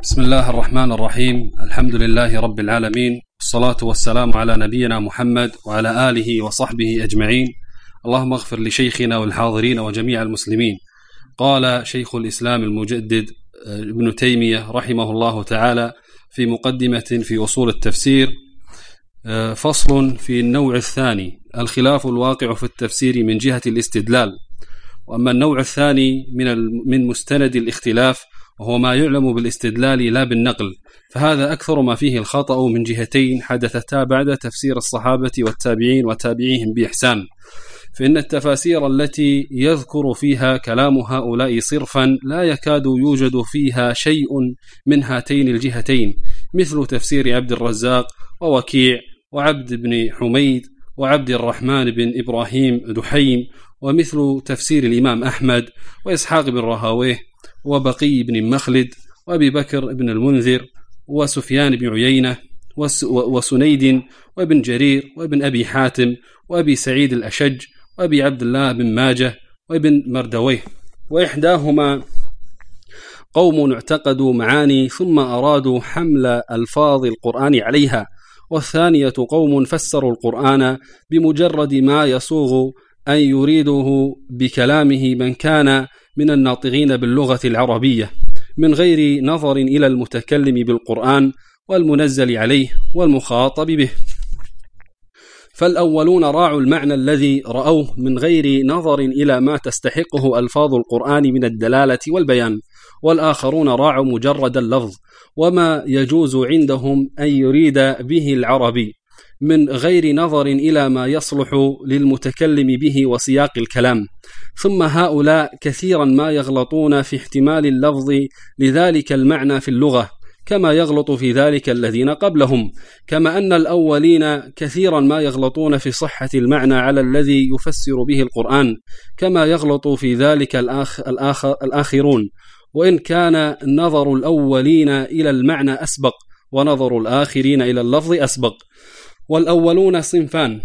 بسم الله الرحمن الرحيم. الحمد لله رب العالمين، والصلاة والسلام على نبينا محمد وعلى آله وصحبه أجمعين. اللهم اغفر لشيخنا والحاضرين وجميع المسلمين. قال شيخ الإسلام المجدد ابن تيمية رحمه الله تعالى في مقدمة في أصول التفسير: فصل في النوع الثاني: الخلاف الواقع في التفسير من جهة الاستدلال. وأما النوع الثاني من مستند الاختلاف وهو ما يعلم بالاستدلال لا بالنقل، فهذا أكثر ما فيه الخطأ من جهتين حدثتا بعد تفسير الصحابة والتابعين وتابعيهم بإحسان. فإن التفاسير التي يذكر فيها كلام هؤلاء صرفا لا يكاد يوجد فيها شيء من هاتين الجهتين، مثل تفسير عبد الرزاق ووكيع وعبد بن حميد وعبد الرحمن بن إبراهيم دحيم، ومثل تفسير الإمام أحمد وإسحاق بن راهويه وبقي بن مخلد وأبي بكر بن المنذر وسفيان بن عيينة وسنيد وابن جرير وابن أبي حاتم وأبي سعيد الأشج وأبي عبد الله بن ماجه وابن مردويه. وإحداهما قوم اعتقدوا معاني ثم أرادوا حمل ألفاظ القرآن عليها، والثانية قوم فسروا القرآن بمجرد ما يصوغ أن يريده بكلامه من كان من الناطقين باللغة العربية، من غير نظر إلى المتكلم بالقرآن والمنزل عليه والمخاطب به. فالأولون راعوا المعنى الذي رأوه من غير نظر إلى ما تستحقه ألفاظ القرآن من الدلالة والبيان، والآخرون راعوا مجرد اللفظ وما يجوز عندهم أن يريد به العربي من غير نظر إلى ما يصلح للمتكلم به وسياق الكلام. ثم هؤلاء كثيرا ما يغلطون في احتمال اللفظ لذلك المعنى في اللغة، كما يغلط في ذلك الذين قبلهم، كما أن الأولين كثيرا ما يغلطون في صحة المعنى على الذي يفسر به القرآن، كما يغلط في ذلك الآخرون، وإن كان نظر الأولين إلى المعنى أسبق ونظر الآخرين إلى اللفظ أسبق. والأولون صنفان: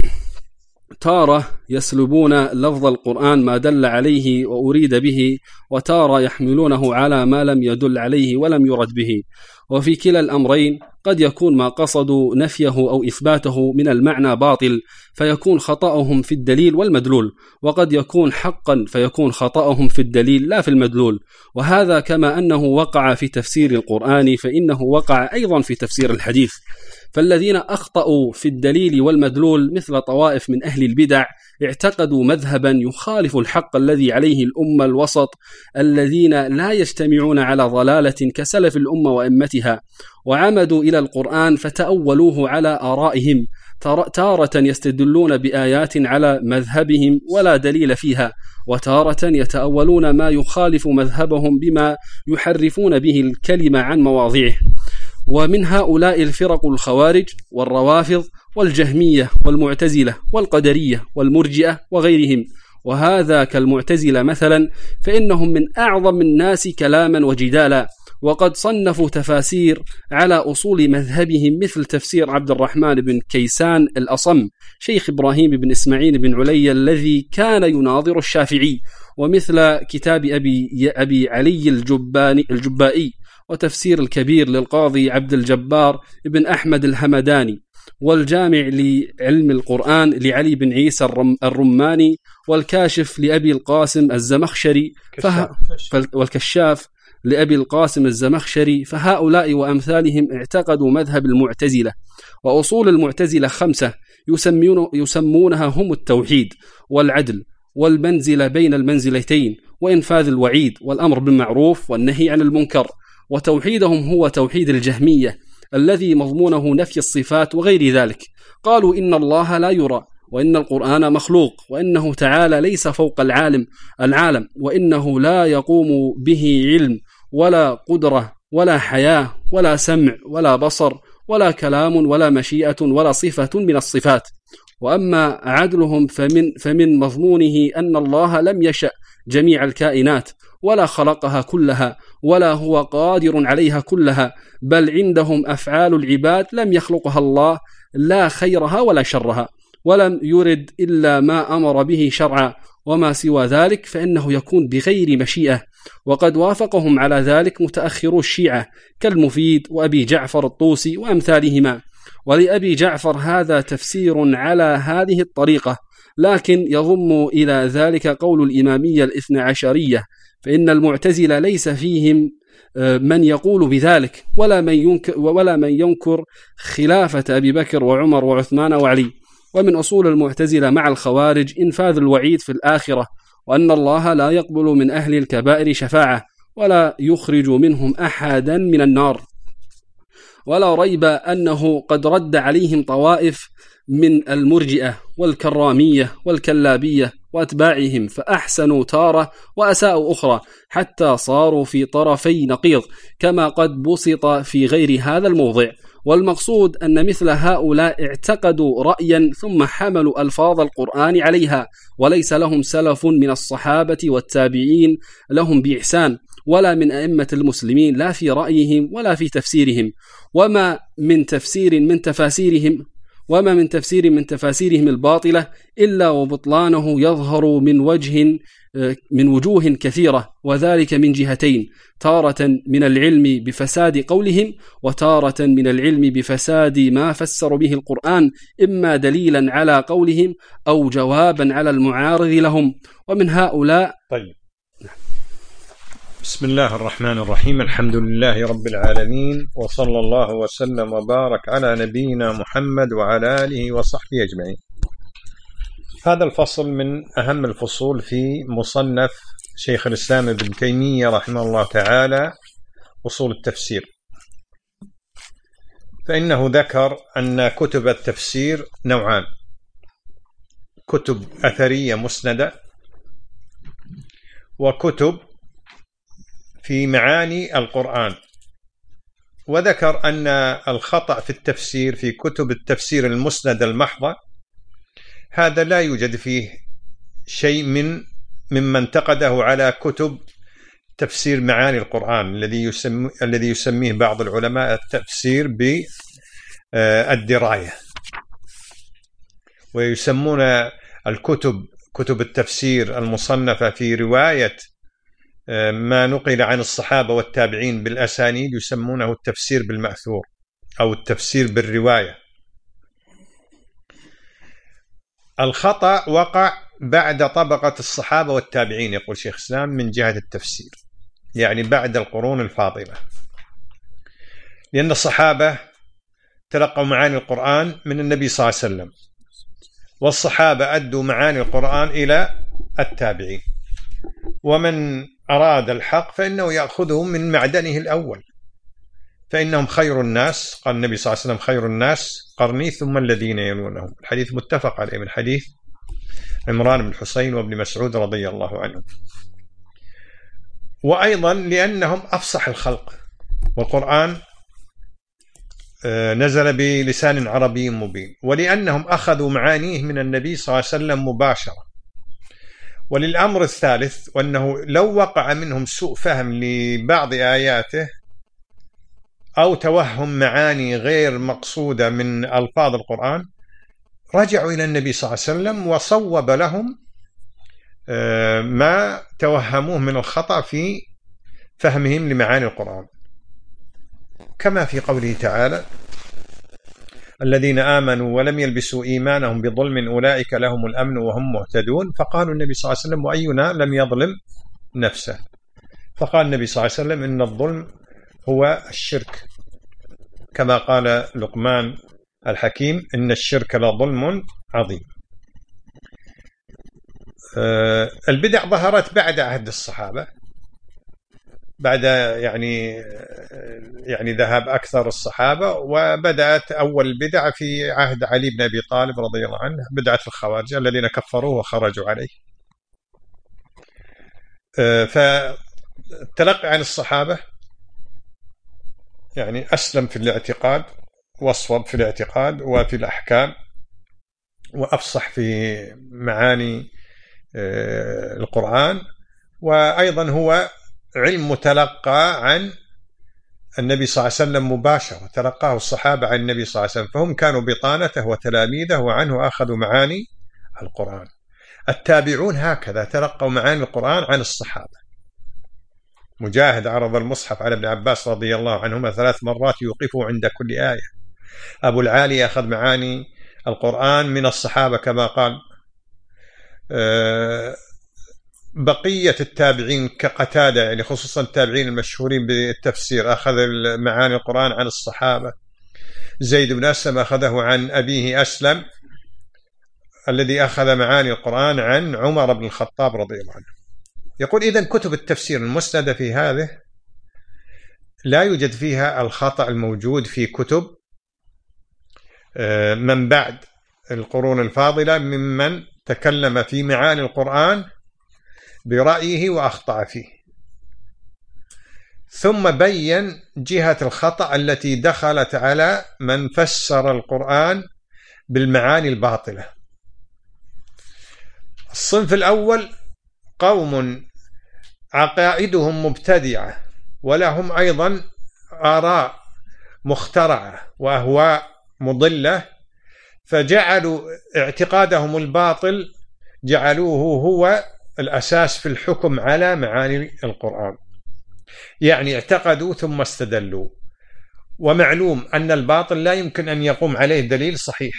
تارة يسلبون لفظ القرآن ما دل عليه وأريد به، وتارة يحملونه على ما لم يدل عليه ولم يرد به. وفي كلا الأمرين قد يكون ما قصدوا نفيه أو إثباته من المعنى باطل فيكون خطأهم في الدليل والمدلول، وقد يكون حقا فيكون خطأهم في الدليل لا في المدلول. وهذا كما أنه وقع في تفسير القرآن فإنه وقع أيضا في تفسير الحديث. فالذين أخطأوا في الدليل والمدلول مثل طوائف من أهل البدع اعتقدوا مذهبا يخالف الحق الذي عليه الأمة الوسط الذين لا يجتمعون على ضلالة كسلف الأمة وأئمتها، وعمدوا إلى القرآن فتأولوه على آرائهم، تارة يستدلون بآيات على مذهبهم ولا دليل فيها، وتارة يتأولون ما يخالف مذهبهم بما يحرفون به الكلمة عن مواضعه. ومن هؤلاء الفرق الخوارج والروافض والجهمية والمعتزلة والقدرية والمرجئة وغيرهم. وهذا كالمعتزلة مثلا، فإنهم من أعظم الناس كلاما وجدالا، وقد صنفوا تفاسير على أصول مذهبهم، مثل تفسير عبد الرحمن بن كيسان الأصم شيخ إبراهيم بن إسماعيل بن علي الذي كان يناظر الشافعي، ومثل كتاب أبي علي الجبائي، وتفسير الكبير للقاضي عبد الجبار بن أحمد الهمداني، والجامع لعلم القرآن لعلي بن عيسى الرماني، والكاشف لأبي القاسم الزمخشري، والكشاف لأبي القاسم الزمخشري. فهؤلاء وأمثالهم اعتقدوا مذهب المعتزلة. وأصول المعتزلة 5 يسمونها هم التوحيد والعدل والمنزلة بين المنزلتين وإنفاذ الوعيد والأمر بالمعروف والنهي عن المنكر. وتوحيدهم هو توحيد الجهمية الذي مضمونه نفي الصفات وغير ذلك. قالوا إن الله لا يرى، وإن القرآن مخلوق، وإنه تعالى ليس فوق العالم، وإنه لا يقوم به علم ولا قدرة ولا حياة ولا سمع ولا بصر ولا كلام ولا مشيئة ولا صفة من الصفات. وأما عدلهم فمن مضمونه أن الله لم يشأ جميع الكائنات ولا خلقها كلها ولا هو قادر عليها كلها، بل عندهم أفعال العباد لم يخلقها الله، لا خيرها ولا شرها، ولم يرد إلا ما أمر به شرعا، وما سوى ذلك فإنه يكون بغير مشيئة، وقد وافقهم على ذلك متأخرو الشيعة كالمفيد وأبي جعفر الطوسي وأمثالهما. ولأبي جعفر هذا تفسير على هذه الطريقة، لكن يضم إلى ذلك قول الإمامية الاثنى عشرية، فإن المعتزلة ليس فيهم من يقول بذلك ولا من ينكر خلافة أبي بكر وعمر وعثمان وعلي. ومن أصول المعتزلة مع الخوارج إنفاذ الوعيد في الآخرة، وأن الله لا يقبل من أهل الكبائر شفاعة ولا يخرج منهم أحدا من النار. ولا ريب أنه قد رد عليهم طوائف من المرجئة والكرامية والكلابية وأتباعهم، فأحسنوا تارة وأساءوا أخرى، حتى صاروا في طرفي نقيض كما قد بسط في غير هذا الموضع. والمقصود أن مثل هؤلاء اعتقدوا رأيا ثم حملوا ألفاظ القرآن عليها، وليس لهم سلف من الصحابة والتابعين لهم بإحسان، ولا من أئمة المسلمين، لا في رأيهم ولا في تفسيرهم. وما من تفسير من تفاسيرهم الباطلة إلا وبطلانه يظهر من وجوه كثيرة، وذلك من جهتين: تارة من العلم بفساد قولهم، وتارة من العلم بفساد ما فسر به القرآن، إما دليلا على قولهم أو جوابا على المعارض لهم. ومن هؤلاء طيب. بسم الله الرحمن الرحيم، الحمد لله رب العالمين، وصلى الله وسلم وبارك على نبينا محمد وعلى آله وصحبه أجمعين. هذا الفصل من أهم الفصول في مصنف شيخ الإسلام ابن تيمية رحمه الله تعالى، أصول التفسير. فإنه ذكر أن كتب التفسير نوعان: كتب أثرية مسندة، وكتب في معاني القرآن. وذكر أن الخطأ في التفسير في كتب التفسير المسندة المحضة هذا لا يوجد فيه شيء مما انتقده على كتب تفسير معاني القرآن الذي يسميه بعض العلماء التفسير بالدراية، ويسمون كتب التفسير المصنفة في رواية ما نقل عن الصحابة والتابعين بالأسانيد يسمونه التفسير بالمأثور أو التفسير بالرواية. الخطأ وقع بعد طبقة الصحابة والتابعين، يقول شيخ الإسلام، من جهة التفسير، يعني بعد القرون الفاضلة، لأن الصحابة تلقوا معاني القرآن من النبي صلى الله عليه وسلم، والصحابة أدوا معاني القرآن إلى التابعين، ومن أراد الحق فإنه يأخذه من معدنه الأول، فإنهم خير الناس، قال النبي صلى الله عليه وسلم: خير الناس قرني ثم الذين يلونهم. الحديث متفق عليه من حديث عمران بن حسين وابن مسعود رضي الله عنهم. وأيضا لأنهم أفصح الخلق، والقرآن نزل بلسان عربي مبين، ولأنهم أخذوا معانيه من النبي صلى الله عليه وسلم مباشرة. وللأمر الثالث، وأنه لو وقع منهم سوء فهم لبعض آياته أو توهم معاني غير مقصودة من ألفاظ القرآن، رجعوا إلى النبي صلى الله عليه وسلم وصوب لهم ما توهموه من الخطأ في فهمهم لمعاني القرآن، كما في قوله تعالى: الذين آمنوا ولم يلبسوا إيمانهم بظلم أولئك لهم الأمن وهم مهتدون. فقالوا النبي صلى الله عليه وسلم: وأينا لم يظلم نفسه؟ فقال النبي صلى الله عليه وسلم: إن الظلم هو الشرك، كما قال لقمان الحكيم: إن الشرك لظلم عظيم. البدع ظهرت بعد عهد الصحابة، بعد يعني ذهب أكثر الصحابة، وبدأت أول البدع في عهد علي بن أبي طالب رضي الله عنه، بدعة الخوارج الذين كفروه وخرجوا عليه. فالتلقي عن الصحابة يعني أسلم في الاعتقاد، واصوب في الاعتقاد وفي الأحكام، وأفصح في معاني القرآن، وأيضا هو علم متلقى عن النبي صلى الله عليه وسلم مباشرة، تلقاه الصحابة عن النبي صلى الله عليه وسلم، فهم كانوا بطانته وتلاميذه، وعنه أخذوا معاني القرآن. التابعون هكذا تلقوا معاني القرآن عن الصحابة. مجاهد عرض المصحف على ابن عباس رضي الله عنهما 3 مرات يوقفه عند كل آية. أبو العالي أخذ معاني القرآن من الصحابة كما قال. بقية التابعين كقتادة، يعني خصوصا التابعين المشهورين بالتفسير، أخذ معاني القرآن عن الصحابة. زيد بن أسلم أخذه عن أبيه أسلم الذي أخذ معاني القرآن عن عمر بن الخطاب رضي الله عنه. يقول إذن كتب التفسير المسندة في هذه لا يوجد فيها الخطأ الموجود في كتب من بعد القرون الفاضلة ممن تكلم في معاني القرآن برأيه وأخطأ فيه، ثم بين جهة الخطأ التي دخلت على من فسر القرآن بالمعاني الباطلة. الصنف الأول قوم عقائدهم مبتدعة ولهم أيضا آراء مخترعة وأهواء مضلة، فجعلوا اعتقادهم الباطل جعلوه هو الأساس في الحكم على معاني القرآن، يعني اعتقدوا ثم استدلوا. ومعلوم أن الباطل لا يمكن أن يقوم عليه دليل صحيح،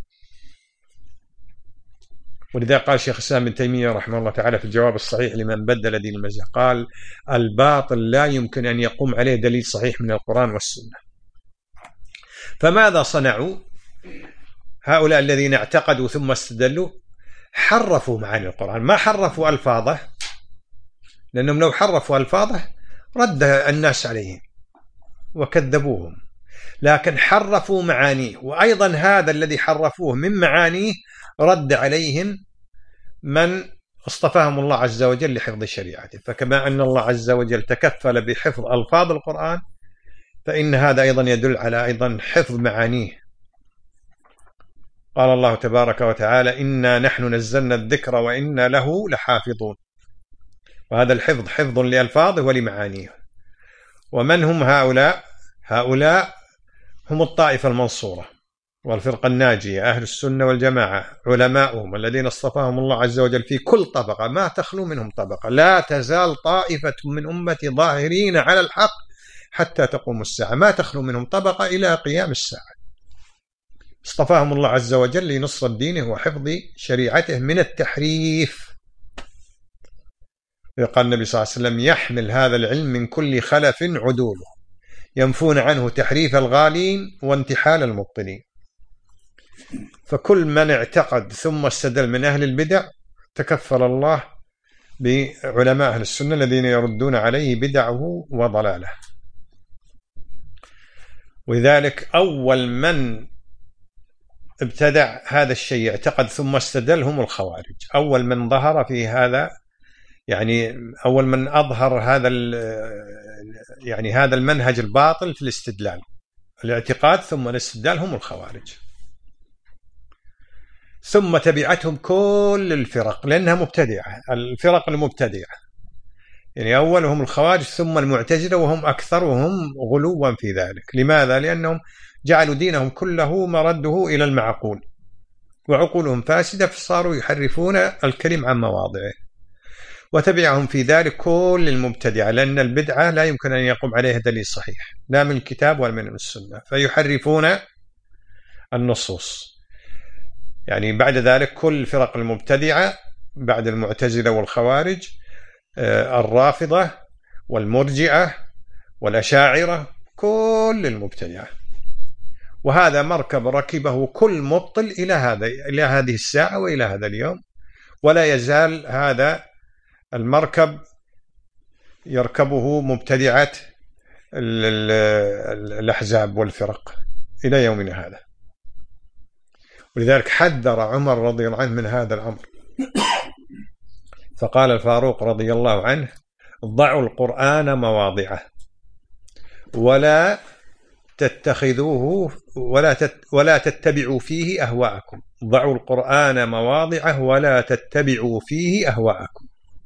ولذا قال شيخ الإسلام ابن تيمية رحمه الله تعالى في الجواب الصحيح لمن بدل دين المسيح، قال الباطل لا يمكن أن يقوم عليه دليل صحيح من القرآن والسنة. فماذا صنعوا هؤلاء الذين اعتقدوا ثم استدلوا؟ حرفوا معاني القرآن، ما حرفوا ألفاظه، لأنهم لو حرفوا ألفاظه رد الناس عليهم وكذبوهم، لكن حرفوا معانيه، وأيضا هذا الذي حرفوه من معانيه رد عليهم من اصطفاهم الله عز وجل لحفظ شريعته. فكما أن الله عز وجل تكفل بحفظ ألفاظ القرآن، فإن هذا أيضا يدل على أيضا حفظ معانيه. قال الله تبارك وتعالى إنا نحن نزلنا الذكر وإنا له لحافظون، وهذا الحفظ حفظ لألفاظه ولمعانيه. ومن هم هؤلاء؟ هؤلاء هم الطائفة المنصورة والفرقة الناجية، أهل السنة والجماعة، علماؤهم الذين اصطفاهم الله عز وجل في كل طبقة، ما تخلو منهم طبقة. لا تزال طائفة من أمتي ظاهرين على الحق حتى تقوم الساعة، ما تخلو منهم طبقة إلى قيام الساعة. اصطفاهم الله عز وجل لنصرة دينه وحفظ شريعته من التحريف. قال النبي صلى الله عليه وسلم يحمل هذا العلم من كل خلف عدوله ينفون عنه تحريف الغالين وانتحال المبطلين. فكل من اعتقد ثم استدل من أهل البدع تكفل الله بعلماء أهل السنة الذين يردون عليه بدعه وضلاله. ولذلك أول من ابتدع هذا الشيء اعتقد ثم استدل هم الخوارج. أول من ظهر في هذا، يعني أول من أظهر هذا المنهج الباطل في الاستدلال، الاعتقاد ثم الاستدلال، هم الخوارج. ثم تبعتهم كل الفرق لأنها مبتدعة، الفرق المبتدعة، يعني أولهم الخوارج ثم المعتزلة، وهم أكثرهم غلوا في ذلك. لماذا؟ لأنهم جعلوا دينهم كله مرده إلى المعقول، وعقولهم فاسدة، فصاروا يحرفون الكلم عن مواضعه. وتبعهم في ذلك كل المبتدعة، لأن البدعة لا يمكن أن يقوم عليها دليل صحيح لا من الكتاب ولا من السنة، فيحرفون النصوص. يعني بعد ذلك كل الفرق المبتدعة بعد المعتزلة والخوارج، الرافضة والمرجئة والأشاعرة، كل المبتدعة. وهذا مركب ركبه كل مبطل إلى هذه الساعة وإلى هذا اليوم، ولا يزال هذا المركب يركبه مبتدعة الأحزاب والفرق إلى يومنا هذا. ولذلك حذر عمر رضي الله عنه من هذا الأمر، فقال الفاروق رضي الله عنه ضعوا القرآن مواضعه ولا تتخذوه ولا تتبعوا فيه أهواءكم. ضعوا القرآن مواضعه ولا تتبعوا فيه أهواءكم.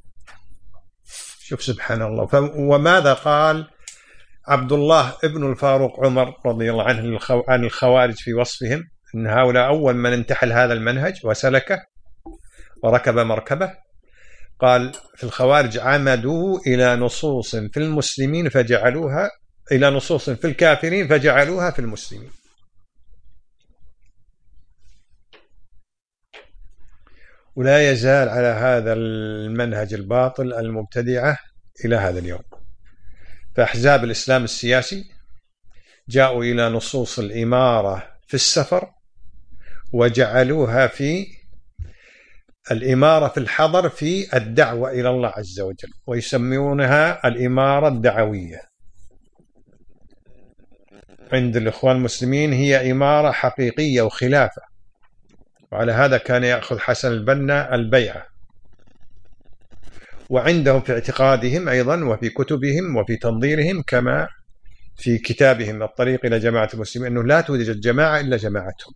شوف سبحان الله. وماذا قال عبد الله ابن الفاروق عمر رضي الله عنه عن الخوارج في وصفهم؟ إن هؤلاء أول من انتحل هذا المنهج وسلكه وركب مركبه. قال في الخوارج عمدوا إلى نصوص في المسلمين فجعلوها، إلى نصوص في الكافرين فجعلوها في المسلمين. ولا يزال على هذا المنهج الباطل المبتدعة إلى هذا اليوم. فأحزاب الإسلام السياسي جاءوا إلى نصوص الإمارة في السفر وجعلوها في الإمارة في الحضر في الدعوة إلى الله عز وجل، ويسمونها الإمارة الدعوية. عند الإخوان المسلمين هي إمارة حقيقية وخلافة، وعلى هذا كان يأخذ حسن البنا البيعة. وعندهم في اعتقادهم أيضا وفي كتبهم وفي تنظيرهم كما في كتابهم الطريق إلى جماعة المسلمين أنه لا توجد جماعة إلا جماعتهم.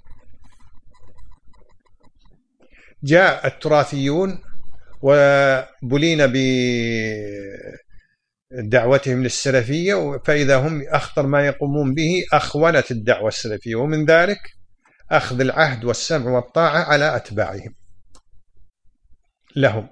جاء التراثيون وبلين بدعوتهم للسلفية، فإذا هم أخطر ما يقومون به أخونة الدعوة السلفية، ومن ذلك أخذ العهد والسمع والطاعة على أتباعهم لهم.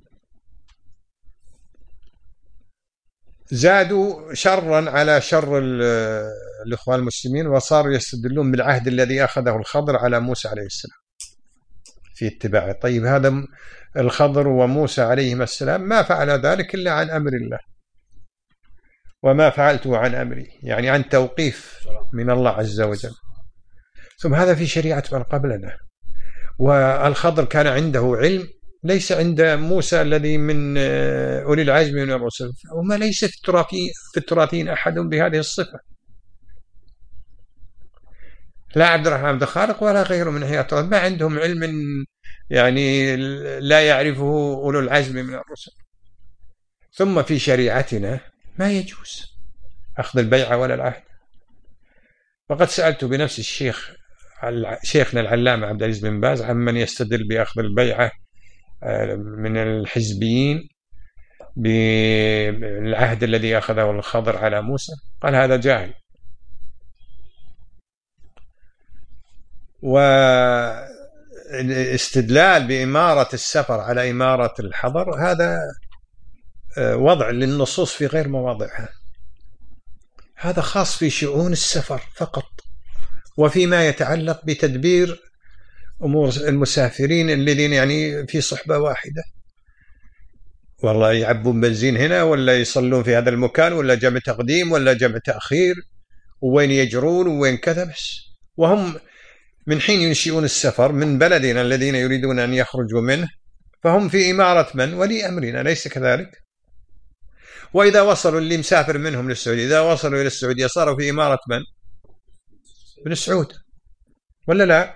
زادوا شرا على شر الإخوان المسلمين، وصاروا يستدلون بالعهد الذي أخذه الخضر على موسى عليه السلام في اتباعه. طيب هذا الخضر وموسى عليهما السلام ما فعل ذلك إلا عن أمر الله، وما فعلته عن أمري، يعني عن توقيف من الله عز وجل. ثم هذا في شريعة من قبلنا. والخضر كان عنده علم ليس عند موسى الذي من أولي العزم من الرسل، وما ليس في التراثيين أحد بهذه الصفة، لا عبد الرحمن بن خالق ولا غيره من حياة، ما عندهم علم يعني لا يعرفه أولو العزم من الرسل. ثم في شريعتنا ما يجوز أخذ البيعة ولا العهد. وقد سألت بنفس شيخنا العلامة عبد العزيز بن باز عمن يستدل بأخذ البيعة من الحزبيين بالعهد الذي أخذه الخضر على موسى، قال هذا جاهل. واستدلال بإمارة السفر على إمارة الحضر هذا وضع للنصوص في غير مواضعها، هذا خاص في شؤون السفر فقط، وفيما يتعلق بتدبير أمور المسافرين الذين يعني في صحبة واحدة، والله يعبون بنزين هنا ولا يصلون في هذا المكان ولا جمع تقديم ولا جمع تأخير ووين يجرون ووين كذا بس. وهم من حين ينشئون السفر من بلدنا الذين يريدون أن يخرجوا منه فهم في إمارة من ولي أمرنا، ليس كذلك؟ وإذا وصلوا اللي مسافر منهم للسعودية، إذا وصلوا إلى السعودية صاروا في إمارة من؟ بن سعود ولا لا؟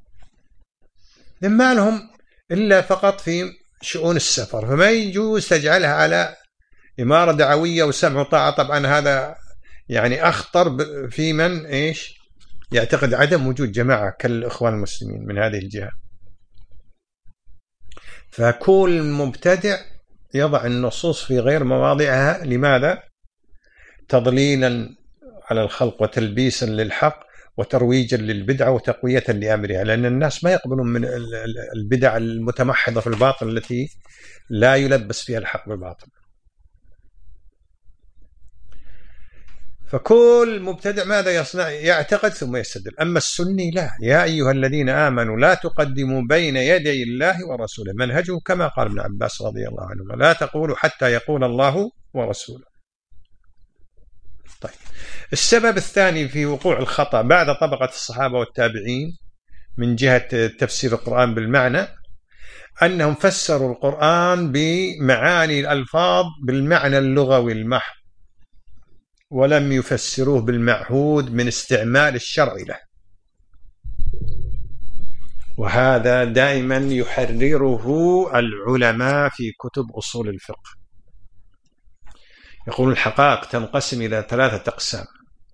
ما لهم إلا فقط في شؤون السفر، فما يجوز تجعلها على إمارة دعوية وسمع وطاعة. طبعا هذا يعني أخطر في من يعتقد عدم وجود جماعة كالإخوان المسلمين من هذه الجهة. فكل مبتدع يضع النصوص في غير مواضعها، لماذا؟ تضليلا على الخلق وتلبيسا للحق وترويجا للبدعة وتقوية لأمرها، لأن الناس ما يقبلون من البدع المتمحضة في الباطل التي لا يلبس فيها الحق بالباطل. فكل مبتدع ماذا يصنع؟ يعتقد ثم يستدل. أما السني لا، يا أيها الذين آمنوا لا تقدموا بين يدي الله ورسوله، منهجه كما قال ابن عباس رضي الله عنه لا تقولوا حتى يقول الله ورسوله. طيب، السبب الثاني في وقوع الخطأ بعد طبقة الصحابة والتابعين من جهة تفسير القرآن بالمعنى أنهم فسروا القرآن بمعاني الألفاظ بالمعنى اللغوي المحض، ولم يفسروه بالمعهود من استعمال الشرع له، وهذا دائما يحرره العلماء في كتب أصول الفقه. يقول الحقائق تنقسم إلى 3 أقسام: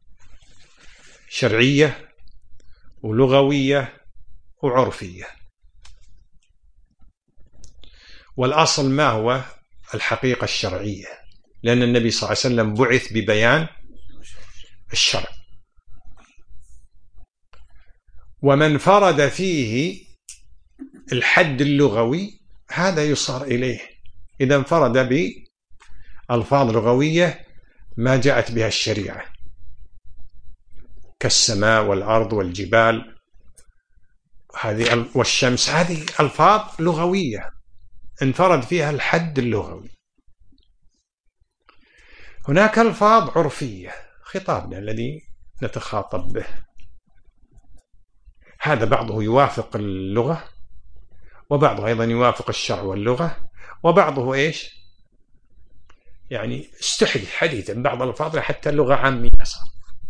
شرعية ولغوية وعرفية. والأصل ما هو؟ الحقيقة الشرعية، لأن النبي صلى الله عليه وسلم بعث ببيان الشرع، ومن فرض فيه الحد اللغوي هذا يصار إليه إذا انفرد بألفاظ لغوية ما جاءت بها الشريعة كالسماء والأرض والجبال والشمس، هذه ألفاظ لغوية انفرد فيها الحد اللغوي. هناك ألفاظ عرفية، خطابنا الذي نتخاطب به، هذا بعضه يوافق اللغة وبعضه أيضا يوافق الشرع واللغة، وبعضه إيش يعني استحدث حديثا بعض الألفاظ حتى اللغة عامية صار.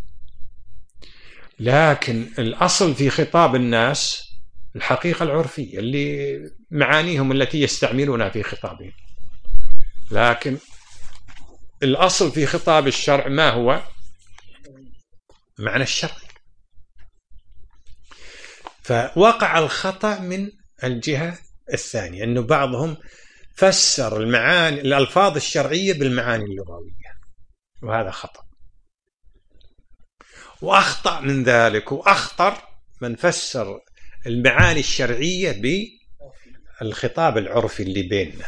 لكن الأصل في خطاب الناس الحقيقة العرفية اللي معانيهم التي يستعملونها في خطابهم، لكن الأصل في خطاب الشرع ما هو معنى الشرع. فوقع الخطأ من الجهة الثانية، أنه بعضهم فسر المعاني الألفاظ الشرعية بالمعاني اللغوية، وهذا خطأ. وأخطأ من ذلك وأخطر من فسر المعاني الشرعية بالخطاب العرفي اللي بيننا.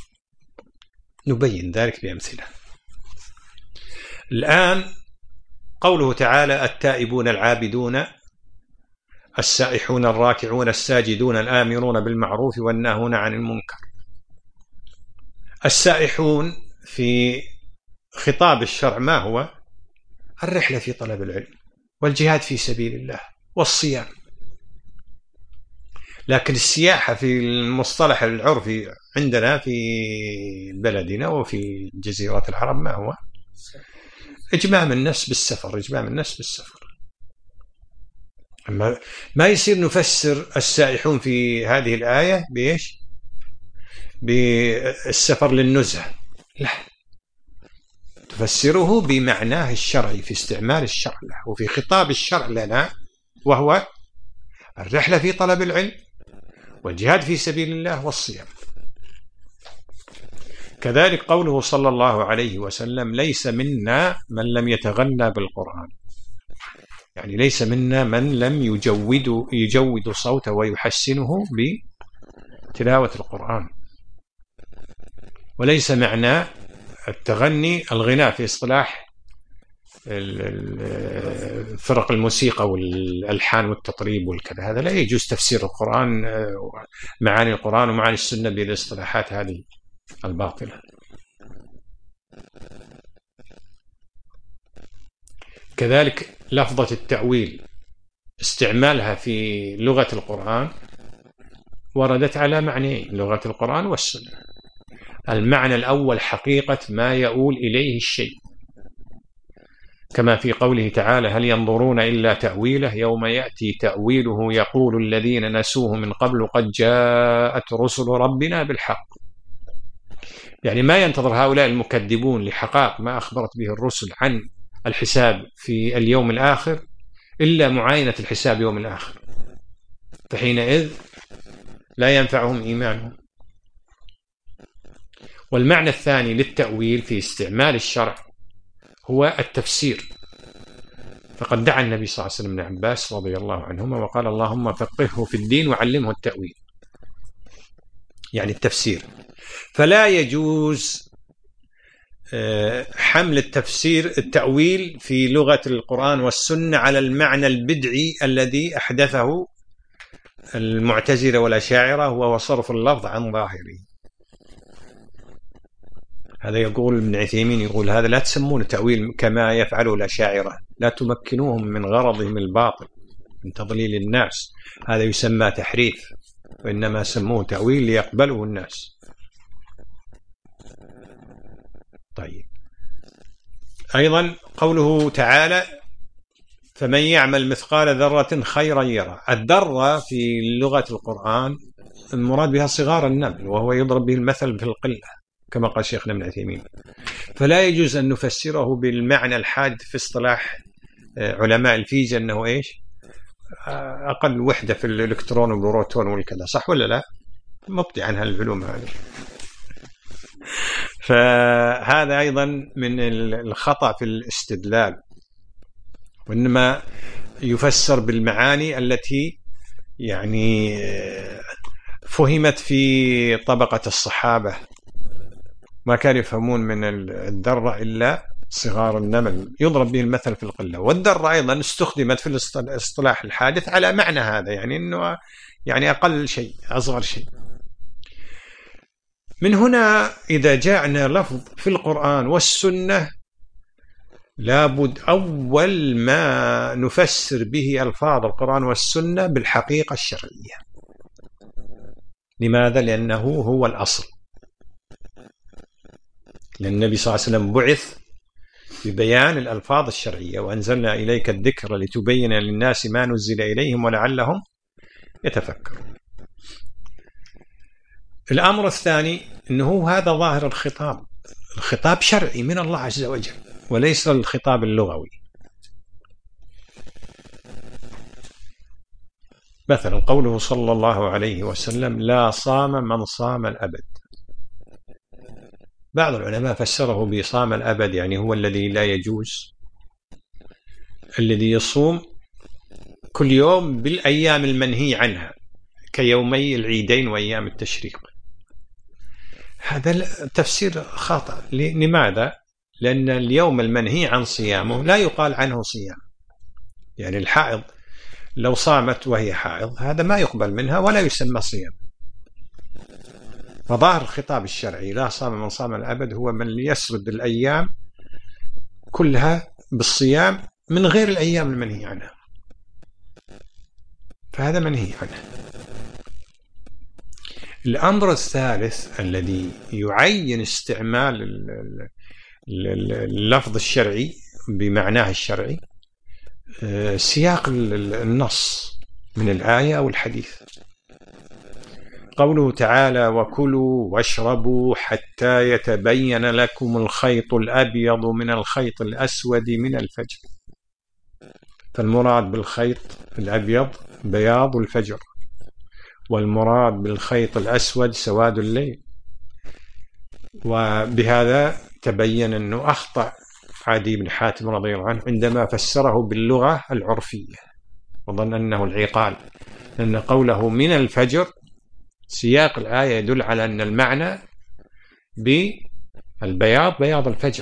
نبين ذلك بأمثلة. الآن قوله تعالى التائبون العابدون السائحون الراكعون الساجدون الآمرون بالمعروف والناهون عن المنكر. السائحون في خطاب الشرع ما هو؟ الرحلة في طلب العلم والجهاد في سبيل الله والصيام. لكن السياحة في المصطلح العرفي عندنا في بلدنا وفي جزيرة العرب ما هو؟ إجمام الناس بالسفر، إجمام الناس بالسفر. أما ما يصير نفسر السائحون في هذه الآية بإيش؟ بالسفر للنزهة، لا، تفسره بمعناه الشرعي في استعمال الشرع له وفي خطاب الشرع لنا، وهو الرحلة في طلب العلم والجهاد في سبيل الله والصيام. كذلك قوله صلى الله عليه وسلم ليس منا من لم يتغنى بالقرآن، يعني ليس منا من لم يجود صوته ويحسنه بتلاوة القرآن. وليس معنى التغني الغناء في اصطلاح فرق الموسيقى والألحان والتطريب والكذا، هذا لا يجوز تفسير القرآن معاني القرآن ومعاني السنة بالاصطلاحات هذه الباطلة. كذلك لفظة التأويل استعمالها في لغة القرآن وردت على معنيين، لغة القرآن والسنة. المعنى الأول حقيقة ما يؤول إليه الشيء، كما في قوله تعالى هل ينظرون إلا تأويله يوم يأتي تأويله يقول الذين نسوه من قبل قد جاءت رسل ربنا بالحق. يعني ما ينتظر هؤلاء المكذبون لحقائق ما أخبرت به الرسل عن الحساب في اليوم الآخر إلا معاينة الحساب يوم الآخر، فحينئذ لا ينفعهم إيمانهم. والمعنى الثاني للتأويل في استعمال الشرع هو التفسير، فقد دعا النبي صلى الله عليه وسلم ابن عباس رضي الله عنهما وقال اللهم فقهه في الدين وعلمه التأويل، يعني التفسير. فلا يجوز حمل التأويل في لغة القرآن والسنة على المعنى البدعي الذي أحدثه المعتزلة والأشاعرة، وهو صرف اللفظ عن ظاهره. هذا يقول ابن عثيمين، يقول هذا لا تسمونه تأويل كما يفعله الأشاعرة، لا تمكنوهم من غرضهم الباطل من تضليل الناس، هذا يسمى تحريف، وإنما سموه تأويل ليقبله الناس. طيب، أيضا قوله تعالى فمن يعمل مثقال ذرة خيرا يرى. الذرة في لغة القرآن المراد بها صغار النمل، وهو يضرب به المثل في القلة كما قال شيخنا ابن عثيمين. فلا يجوز أن نفسره بالمعنى الحادث في اصطلاح علماء الفيزياء أنه إيش أقل وحدة في الإلكترون والبروتون والكذا، صح ولا لا؟ مبدع عن هالعلوم هذه. فهذا أيضا من الخطأ في الاستدلال، وإنما يفسر بالمعاني التي يعني فهمت في طبقة الصحابة، ما كانوا يفهمون من الدرة إلا صغار النمل، يضرب به المثل في القلة. والدرة أيضا استخدمت في الاصطلاح الحادث على معنى هذا، يعني أنه يعني أقل شيء، أصغر شيء. من هنا إذا جاءنا لفظ في القرآن والسنة لابد أول ما نفسر به ألفاظ القرآن والسنة بالحقيقة الشرعية. لماذا؟ لأنه هو الأصل، لأن النبي صلى الله عليه وسلم بعث ببيان الألفاظ الشرعية، وأنزلنا إليك الذكر لتبين للناس ما نزل إليهم ولعلهم يتفكرون. الأمر الثاني أنه هذا ظاهر الخطاب، الخطاب شرعي من الله عز وجل وليس الخطاب اللغوي. مثلا قوله صلى الله عليه وسلم لا صام من صام الأبد، بعض العلماء فسره بصام الأبد يعني هو الذي لا يجوز، الذي يصوم كل يوم بالأيام المنهي عنها كيومي العيدين وأيام التشريق. هذا تفسير خاطئ. لماذا؟ لأن اليوم المنهي عن صيامه لا يقال عنه صيام، يعني الحائض لو صامت وهي حائض هذا ما يقبل منها ولا يسمى صيام. فظاهر الخطاب الشرعي لا صام من صام الأبد هو من يسرد الأيام كلها بالصيام من غير الأيام المنهي عنها، فهذا منهي عنه. الأمر الثالث الذي يعين استعمال اللفظ الشرعي بمعناه الشرعي سياق النص من الآية أو الحديث. قوله تعالى وكلوا واشربوا حتى يتبين لكم الخيط الأبيض من الخيط الأسود من الفجر، فالمراد بالخيط الأبيض بياض الفجر، والمراد بالخيط الأسود سواد الليل. وبهذا تبين أنه أخطأ عدي بن حاتم رضي الله عنه عندما فسره باللغة العرفية وظن أنه العقال، لأن قوله من الفجر سياق الآية يدل على أن المعنى بالبياض بياض الفجر.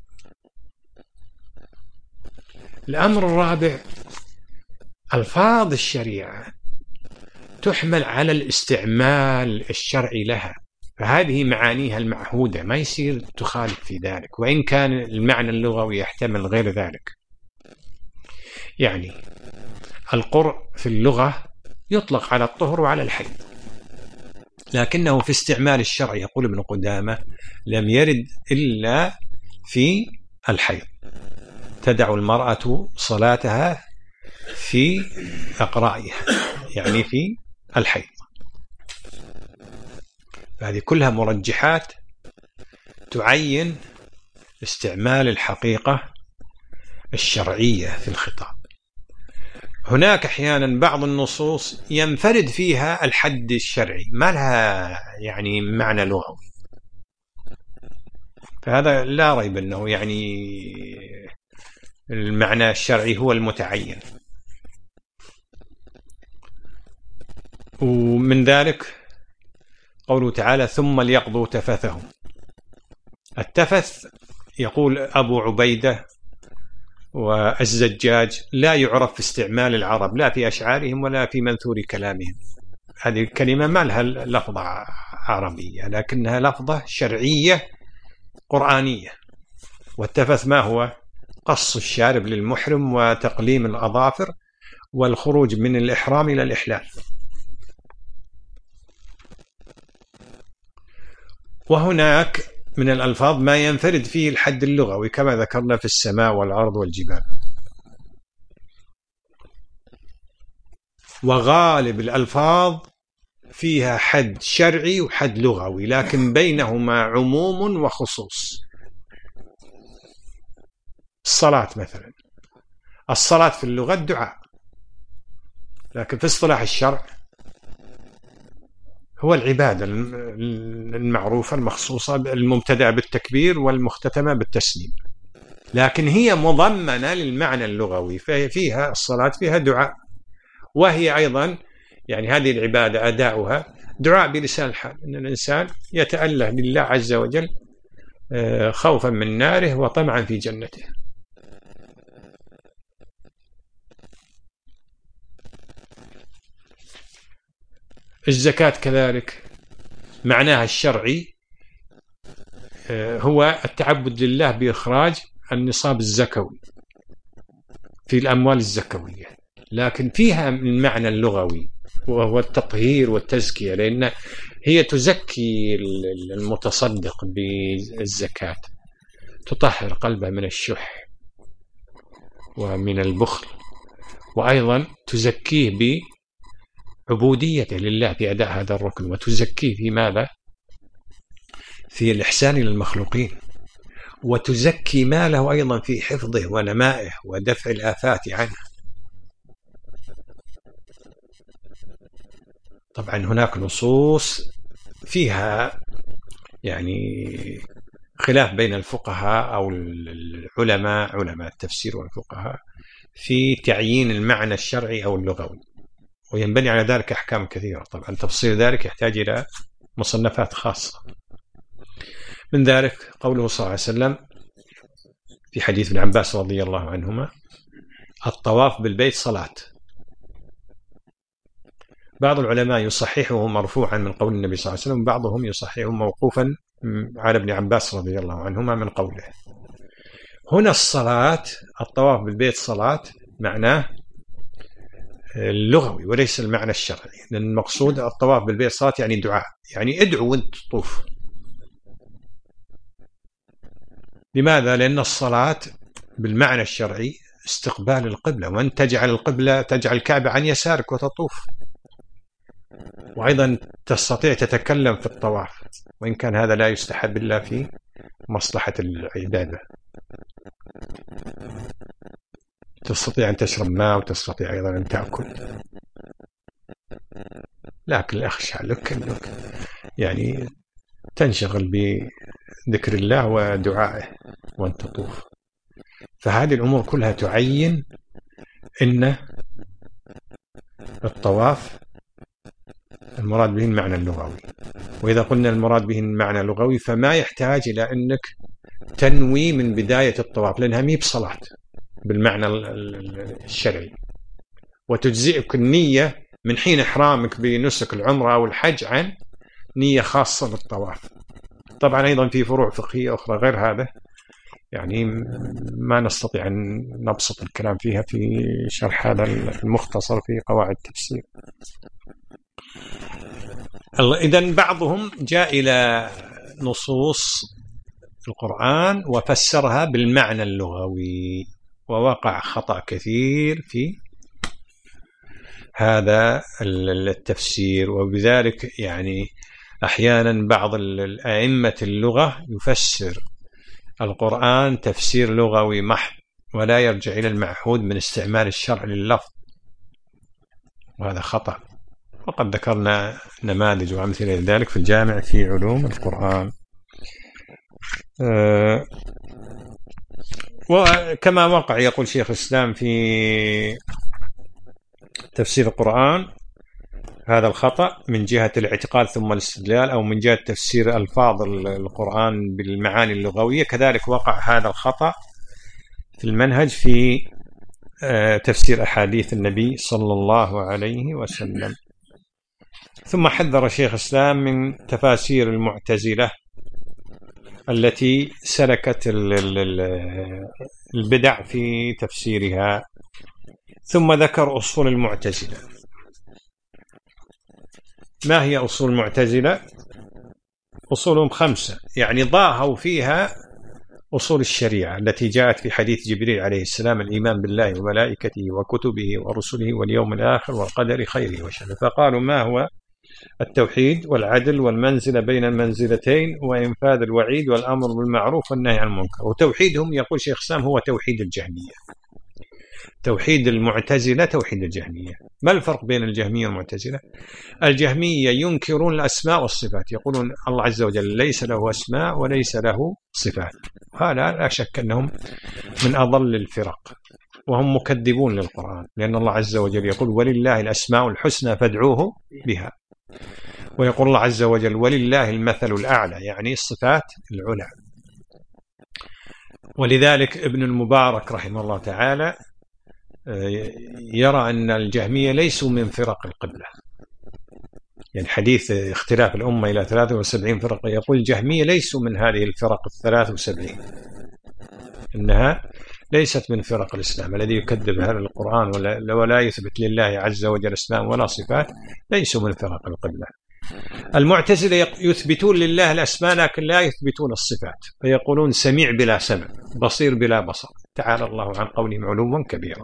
الأمر الرابع ألفاظ الشريعة تحمل على الاستعمال الشرعي لها، فهذه معانيها المعهودة ما يصير تخالف في ذلك، وإن كان المعنى اللغوي يحتمل غير ذلك. يعني القرء في اللغة يطلق على الطهر وعلى الحيض، لكنه في استعمال الشرع يقول ابن قدامة لم يرد إلا في الحيض، تدع المرأة صلاتها في أقرائها يعني في الحيض. هذه كلها مرجحات تعين استعمال الحقيقة الشرعية في الخطاب. هناك أحيانا بعض النصوص ينفرد فيها الحد الشرعي ما لها يعني معنى لغوي، فهذا لا ريب أنه يعني المعنى الشرعي هو المتعين. ومن ذلك قوله تعالى ثم ليقضوا تفثهم. التفث يقول أبو عبيدة والزجاج لا يعرف في استعمال العرب لا في أشعارهم ولا في منثور كلامهم. هذه الكلمة ما لها لفظة عربية لكنها لفظة شرعية قرآنية. والتفث ما هو؟ قص الشارب للمحرم وتقليم الأظافر والخروج من الإحرام إلى الإحلال. وهناك من الألفاظ ما ينفرد فيه الحد اللغوي كما ذكرنا في السماء والأرض والجبال. وغالب الألفاظ فيها حد شرعي وحد لغوي لكن بينهما عموم وخصوص. الصلاة مثلا، الصلاة في اللغة الدعاء، لكن في اصطلاح الشرع هو العبادة المعروفة المخصوصة المبتدأة بالتكبير والمختتمة بالتسليم، لكن هي مضمنة للمعنى اللغوي، فيها الصلاة فيها دعاء، وهي أيضا يعني هذه العبادة أداؤها دعاء بلسان الحال، أن الإنسان يتأله لله عز وجل خوفا من ناره وطمعا في جنته. الزكاة كذلك معناها الشرعي هو التعبد لله بإخراج النصاب الزكوي في الأموال الزكوية، لكن فيها المعنى اللغوي وهو التطهير والتزكية، لأن هي تزكي المتصدق بالزكاة، تطهر قلبه من الشح ومن البخل، وأيضا تزكيه بعبوديته لله في أداء هذا الركن، وتزكيه في ماذا؟ في الإحسان للمخلوقين، وتزكي ماله أيضا في حفظه ونمائه ودفع الآفات عنه. طبعا هناك نصوص فيها يعني خلاف بين الفقهاء أو العلماء، علماء التفسير والفقهاء، في تعيين المعنى الشرعي أو اللغوي، وينبني على ذلك أحكام كثيرة. طبعا تفصيل ذلك يحتاج إلى مصنفات خاصة. من ذلك قوله صلى الله عليه وسلم في حديث ابن عباس رضي الله عنهما: الطواف بالبيت صلاة. بعض العلماء يصححه مرفوعا من قول النبي صلى الله عليه وسلم، بعضهم يصححه موقوفا على ابن عباس رضي الله عنهما من قوله. هنا الصلاة، الطواف بالبيت صلاة، معناه اللغوي وليس المعنى الشرعي، لأن المقصود الطواف بالبيت صلاة يعني دعاء، يعني ادعو وانت تطوف. لماذا؟ لأن الصلاة بالمعنى الشرعي استقبال القبلة، وأن تجعل القبلة، تجعل الكعبة عن يسارك وتطوف، وأيضا تستطيع تتكلم في الطواف، وإن كان هذا لا يستحب إلا في مصلحة العبادة. تستطيع أن تشرب ماء، وتستطيع أيضا أن تأكل، لكن أخشى لك يعني تنشغل بذكر الله ودعائه وأنت تطوف. فهذه الأمور كلها تعين إن الطواف المراد به المعنى اللغوي، وإذا قلنا المراد به المعنى اللغوي فما يحتاج إلى أنك تنوي من بداية الطواف، لأنها مي بصلاة بالمعنى الشرعي، وتجزئك النية من حين إحرامك بنسك العمرة أو الحج عن نية خاصة بالطواف. طبعا أيضا في فروع فقهية أخرى غير هذا، يعني ما نستطيع أن نبسط الكلام فيها في شرح هذا المختصر في قواعد التفسير. إذن بعضهم جاء إلى نصوص القرآن وفسرها بالمعنى اللغوي، ووقع خطأ كثير في هذا التفسير. وبذلك يعني أحيانا بعض الأئمة اللغة يفسر القرآن تفسير لغوي محض، ولا يرجع إلى المعهود من استعمال الشرع لللفظ، وهذا خطأ. وقد ذكرنا نماذج وأمثلة لذلك في الجامع في علوم القرآن. وكما وقع يقول شيخ الإسلام في تفسير القرآن هذا الخطأ من جهة الاعتقاد ثم الاستدلال، أو من جهة تفسير ألفاظ القرآن بالمعاني اللغوية، كذلك وقع هذا الخطأ في المنهج في تفسير أحاديث النبي صلى الله عليه وسلم. ثم حذر شيخ الإسلام من تفاسير المعتزلة التي سلكت البدع في تفسيرها. ثم ذكر أصول المعتزلة. ما هي أصول المعتزلة؟ أصولهم 5، يعني ضاهوا فيها أصول الشريعة التي جاءت في حديث جبريل عليه السلام: الإيمان بالله وملائكته وكتبه ورسله واليوم الآخر والقدر خيره وشره. فقالوا: ما هو التوحيد والعدل والمنزلة بين المنزلتين وإنفاذ الوعيد والأمر بالمعروف والنهي عن المنكر. وتوحيدهم يقول شيخ الإسلام هو توحيد الجهمية. توحيد المعتزلة توحيد الجهمية. ما الفرق بين الجهمية والمعتزلة؟ الجهمية ينكرون الأسماء والصفات، يقولون الله عز وجل ليس له أسماء وليس له صفات. هذا لا شك أنهم من أضل الفرق، وهم مكذبون للقرآن، لأن الله عز وجل يقول: ولله الأسماء الحسنى فادعوه بها. ويقول الله عز وجل ولله المثل الأعلى، يعني الصفات العلى. ولذلك ابن المبارك رحمه الله تعالى يرى أن الجهمية ليسوا من فرق القبلة، يعني حديث اختلاف الأمة إلى 73 فرقة، يقول الجهمية ليسوا من هذه الفرق 73، إنها ليست من فرق الإسلام. الذي يكذب هذا القرآن ولا يثبت لله عز وجل اسماء ولا صفات ليسوا من فرق القبلة. المعتزلة يثبتون لله الأسماء لكن لا يثبتون الصفات، فيقولون سميع بلا سمع، بصير بلا بصر، تعالى الله عن قولهم علوا كبيرا.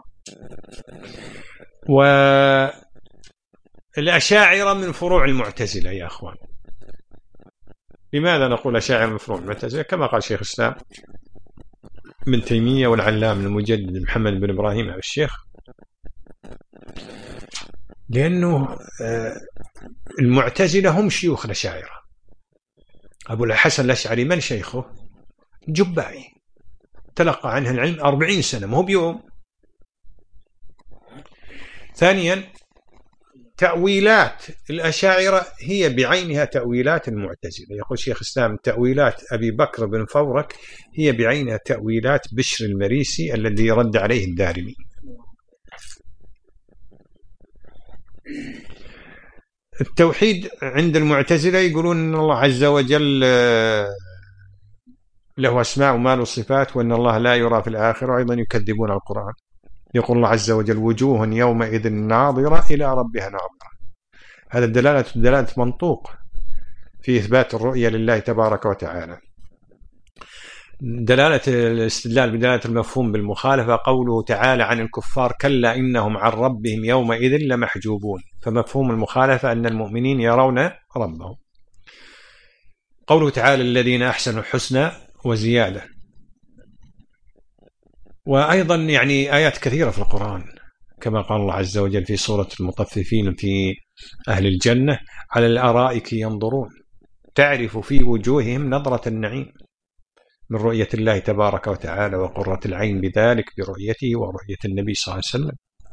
والأشاعرة من فروع المعتزلة يا أخوان. لماذا نقول أشاعرة من فروع المعتزلة؟ كما قال شيخ الإسلام ابن تيمية والعلامة المجدد محمد بن إبراهيم أبو الشيخ، لأنه المعتزلة هم شيوخ الأشاعرة. أبو الحسن الأشعري من شيخه؟ جبائي، تلقى عنه العلم 40 سنة، ما هو بيوم. ثانيا تأويلات الأشاعرة هي بعينها تأويلات المعتزلة. يقول شيخ الإسلام تأويلات أبي بكر بن فورك هي بعينها تأويلات بشر المريسي الذي رد عليه الدارمي. التوحيد عند المعتزلة يقولون أن الله عز وجل له أسماء وما له صفات، وأن الله لا يرى في الآخرة، وأيضا يكذبون القرآن. يقول الله عز وجل وجوه يومئذ ناظرة إلى ربها ناظرة. هذا دلالة منطوق في إثبات الرؤية لله تبارك وتعالى. دلالة الاستدلال بدلالة المفهوم بالمخالفة قوله تعالى عن الكفار كلا إنهم عن ربهم يومئذ لمحجوبون، فمفهوم المخالفة أن المؤمنين يرون ربهم. قوله تعالى الذين أحسنوا الحسنى وزيادة. وأيضا يعني آيات كثيرة في القرآن كما قال الله عز وجل في سورة المطففين في أهل الجنة على الأرائك ينظرون تعرف في وجوههم نظرة النعيم من رؤية الله تبارك وتعالى، وقرة العين بذلك برؤيته ورؤية النبي صلى الله عليه وسلم.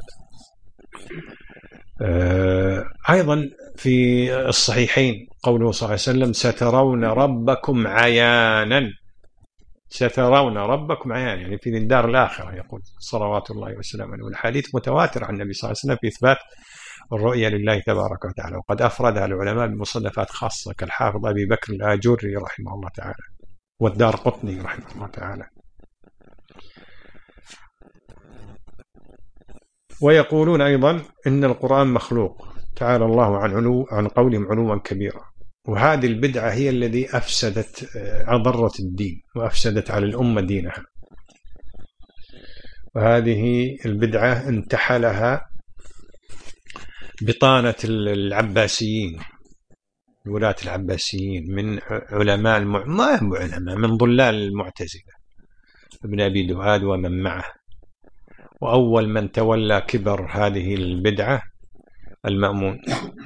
أيضا في الصحيحين قوله صلى الله عليه وسلم سترون ربكم عيانا، سترون ربكم عيانا، يعني في الدار الآخرة، يقول صلوات الله وسلامه عليه. والحديث متواتر عن النبي صلى الله عليه وسلم في إثبات الرؤية لله تبارك وتعالى، وقد أفردها العلماء بمصنفات خاصة كالحافظ أبي بكر الآجري رحمه الله تعالى والدار قطني رحمه الله تعالى. ويقولون أيضا إن القرآن مخلوق، تعالى الله عن قولهم علوا كبيرا. وهذه البدعة هي الذي أضرت الدين وأفسدت على الأمة دينها. وهذه البدعة انتحلها بطانة العباسيين، ولاة العباسيين من علماء من ضلال المعتزلة ابن أبي دؤاد ومن معه. وأول من تولى كبر هذه البدعة المأمون،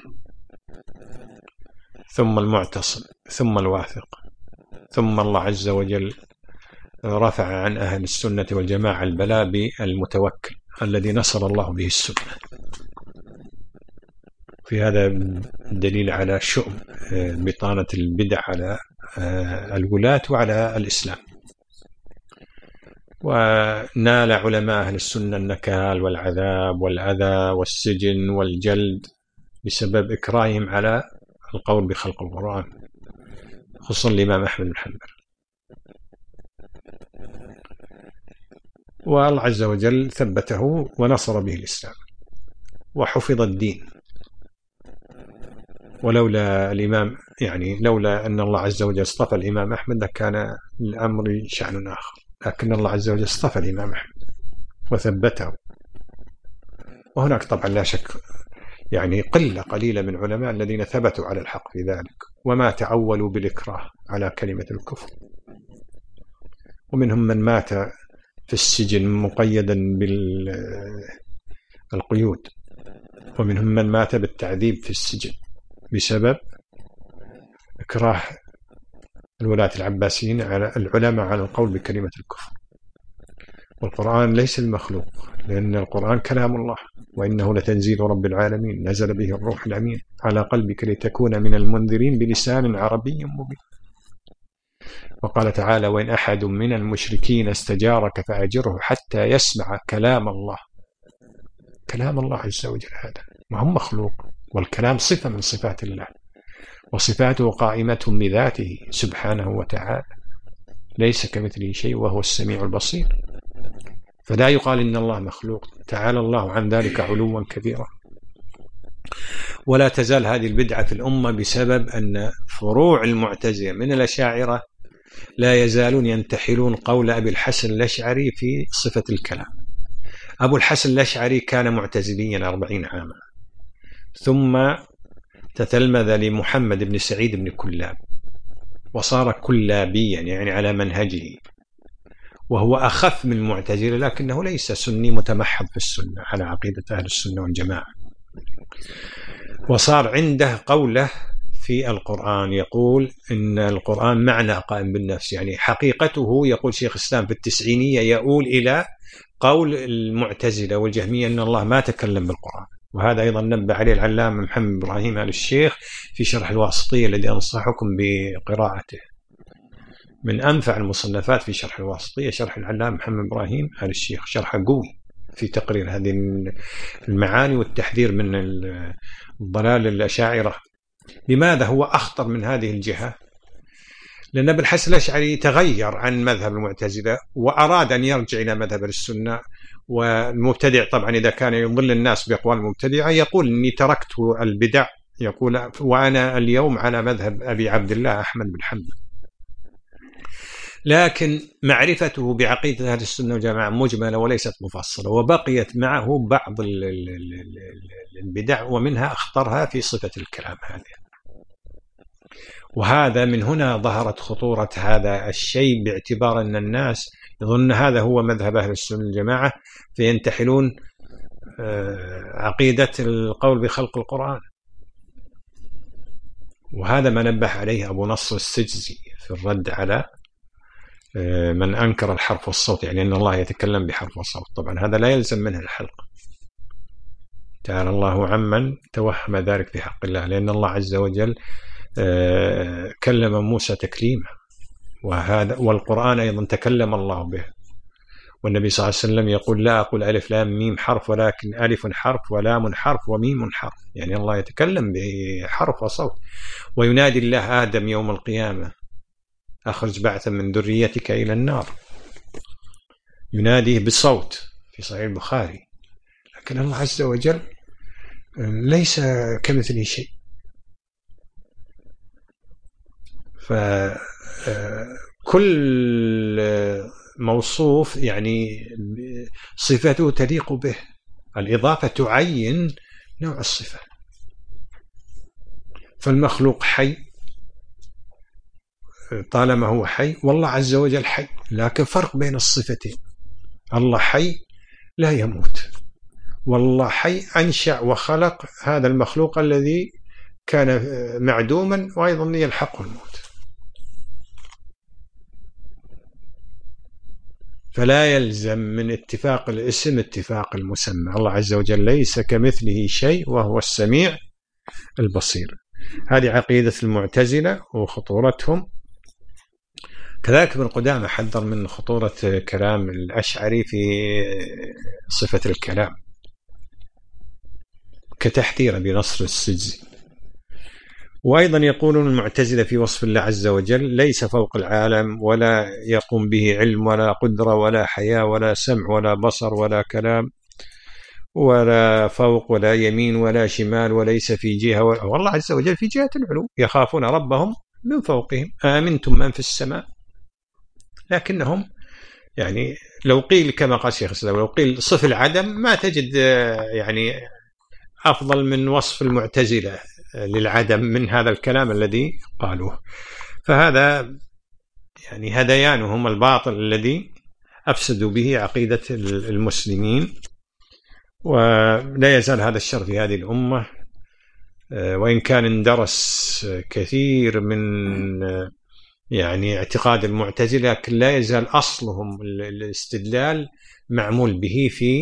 ثم المعتصم، ثم الواثق، ثم الله عز وجل رفع عن أهل السنة والجماعة البلاء بالمتوكل الذي نصر الله به السنة. في هذا دليل على شؤم بطانة البدع على الولاة وعلى الإسلام. ونال علماء أهل السنة النكال والعذاب والأذى والسجن والجلد بسبب إكراههم على القول بخلق القرآن، خصوصا الإمام أحمد بن حنبل. والله عز وجل ثبته ونصر به الإسلام وحفظ الدين. ولولا الإمام، يعني لولا أن الله عز وجل اصطفى الإمام أحمد لكان الأمر شأن آخر، لكن الله عز وجل اصطفى الإمام أحمد وثبته. وهناك طبعا لا شك يعني قليلة من علماء الذين ثبتوا على الحق في ذلك وما تعولوا بالإكراه على كلمة الكفر. ومنهم من مات في السجن مقيدا بالقيود، ومنهم من مات بالتعذيب في السجن بسبب إكراه الولاة العباسيين على العلماء على القول بكلمة الكفر. والقرآن ليس المخلوق، لأن القرآن كلام الله، وإنه لتنزيل رب العالمين نزل به الروح الأمين على قلبك لتكون من المنذرين بلسان عربي مبين. وقال تعالى: وإن أحد من المشركين استجارك فأجره حتى يسمع كلام الله. كلام الله عز وجل هذا ما هو مخلوق، والكلام صفة من صفات الله، وصفاته قائمة بذاته سبحانه وتعالى، ليس كمثله شيء وهو السميع البصير. فلا يقال إن الله مخلوق، تعالى الله عن ذلك علوا كبيرا. ولا تزال هذه البدعة في الأمة بسبب أن فروع المعتزلة من الأشاعرة لا يزالون ينتحلون قول أبي الحسن الأشعري في صفة الكلام. أبو الحسن الأشعري كان معتزليا 40 عاما، ثم تتلمذ لمحمد بن سعيد بن كلاب وصار كلابيا، يعني على منهجه، وهو أخف من المعتزلة، لكنه ليس سني متمحض في السنة على عقيدة أهل السنة والجماعة. وصار عنده قوله في القرآن يقول إن القرآن معنى قائم بالنفس، يعني حقيقته، يقول شيخ الإسلام في التسعينية، يقول إلى قول المعتزلة والجهمية أن الله ما تكلم بالقرآن. وهذا أيضا نبه عليه العلامة محمد إبراهيم آل الشيخ في شرح الواسطية الذي أنصحكم بقراءته، من أنفع المصنفات في شرح الواسطية شرح العلامة محمد إبراهيم آل الشيخ، شرح قوي في تقرير هذه المعاني والتحذير من الضلال الأشاعرة. لماذا هو أخطر من هذه الجهة؟ لأن أبو الحسن الأشعري تغير عن مذهب المعتزلة وأراد أن يرجع إلى مذهب السنة. والمبتدع طبعا إذا كان يضل الناس بأقوال المبتدعة يقول إني تركت البدع، يقول وأنا اليوم على مذهب أبي عبد الله أحمد بن حنبل. لكن معرفته بعقيدة أهل السنة والجماعة مجملة وليست مفصلة، وبقيت معه بعض البدع، ومنها أخطرها في صفة الكلام هذه. وهذا من هنا ظهرت خطورة هذا الشيء، باعتبار أن الناس يظن هذا هو مذهب أهل السنة والجماعة، فينتحلون عقيدة القول بخلق القرآن. وهذا ما نبه عليه أبو نصر السجزي في الرد على من أنكر الحرف والصوت، يعني أن الله يتكلم بحرف والصوت. طبعا هذا لا يلزم منه الحلق، تعالى الله عمن توهم ذلك في حق الله، لأن الله عز وجل كلم موسى تكليما، والقرآن أيضا تكلم الله به. والنبي صلى الله عليه وسلم يقول: لا أقول ألف لام ميم حرف، ولكن ألف حرف ولام حرف وميم حرف، يعني الله يتكلم بحرف وصوت. وينادي الله آدم يوم القيامة: أخرج بعثا من ذريتك إلى النار، يناديه بالصوت في صحيح البخاري. لكن الله عز وجل ليس كمثله شيء. فكل موصوف يعني صفته تليق به، الإضافة تعين نوع الصفة. فالمخلوق حي طالما هو حي، والله عز وجل حي، لكن فرق بين الصفتين. الله حي لا يموت، والله حي أنشأ وخلق هذا المخلوق الذي كان معدوما وأيضا يلحقه الموت. فلا يلزم من اتفاق الاسم اتفاق المسمى. الله عز وجل ليس كمثله شيء وهو السميع البصير. هذه عقيدة المعتزلة وخطورتهم. كذلك ابن قدامة حذر من خطورة كلام الأشعري في صفة الكلام، كتحذير بنصر السجزي. وأيضا يقولون المعتزلة في وصف الله عز وجل: ليس فوق العالم، ولا يقوم به علم، ولا قدرة، ولا حياة، ولا سمع، ولا بصر، ولا كلام، ولا فوق، ولا يمين، ولا شمال، وليس في جهة، والله عز وجل في جهة العلو، يخافون ربهم من فوقهم، آمنتم من في السماء. لكنهم يعني لو قيل كما قال شيخ الإسلام، لو قيل صف العدم ما تجد يعني أفضل من وصف المعتزلة للعدم من هذا الكلام الذي قالوه. فهذا يعني هذيانهم الباطل الذي أفسدوا به عقيدة المسلمين. ولا يزال هذا الشر في هذه الأمة، وإن كان اندرس كثير من يعني اعتقاد المعتزلة، لكن لا يزال أصلهم الاستدلال معمول به في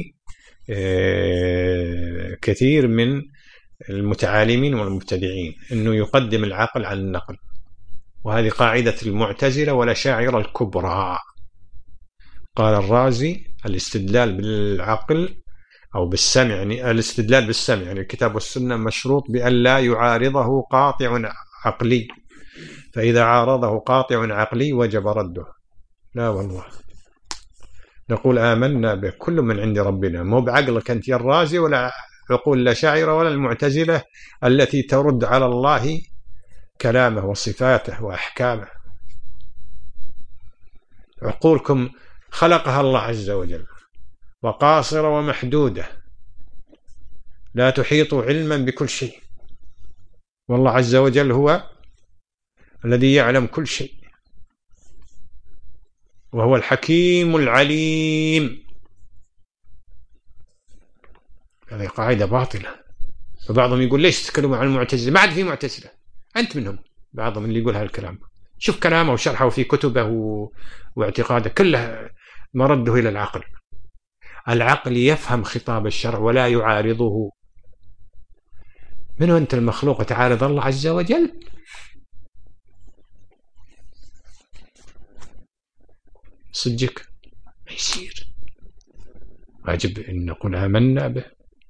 كثير من المتعالمين والمبتدعين، أنه يقدم العقل على النقل، وهذه قاعدة المعتزلة والأشاعرة الكبرى. قال الرازي: الاستدلال بالعقل أو بالسمع، يعني الاستدلال بالسمع يعني الكتاب والسنة، مشروط بأن لا يعارضه قاطع عقلي، فإذا عارضه قاطع عقلي وجب رده. لا والله، نقول آمنا به كل من عند ربنا، مو بعقلك أنت يا الرازي ولا عقول الأشاعرة ولا المعتزلة التي ترد على الله كلامه وصفاته وأحكامه. عقولكم خلقها الله عز وجل وقاصرة ومحدودة، لا تحيط علما بكل شيء، والله عز وجل هو الذي يعلم كل شيء، وهو الحكيم العليم. هذه قاعدة باطلة. فبعضهم يقول: ليش تتكلموا عن المعتزلة؟ ما عاد في معتزلة، أنت منهم. بعضهم اللي يقول هالكلام، شوف كلامه وشرحه في كتبه واعتقاده كله مرده إلى العقل. العقل يفهم خطاب الشرع ولا يعارضه. من أنت المخلوق تعارض الله عز وجل؟ صدقك ما يصير. واجب أن نقول آمنا به.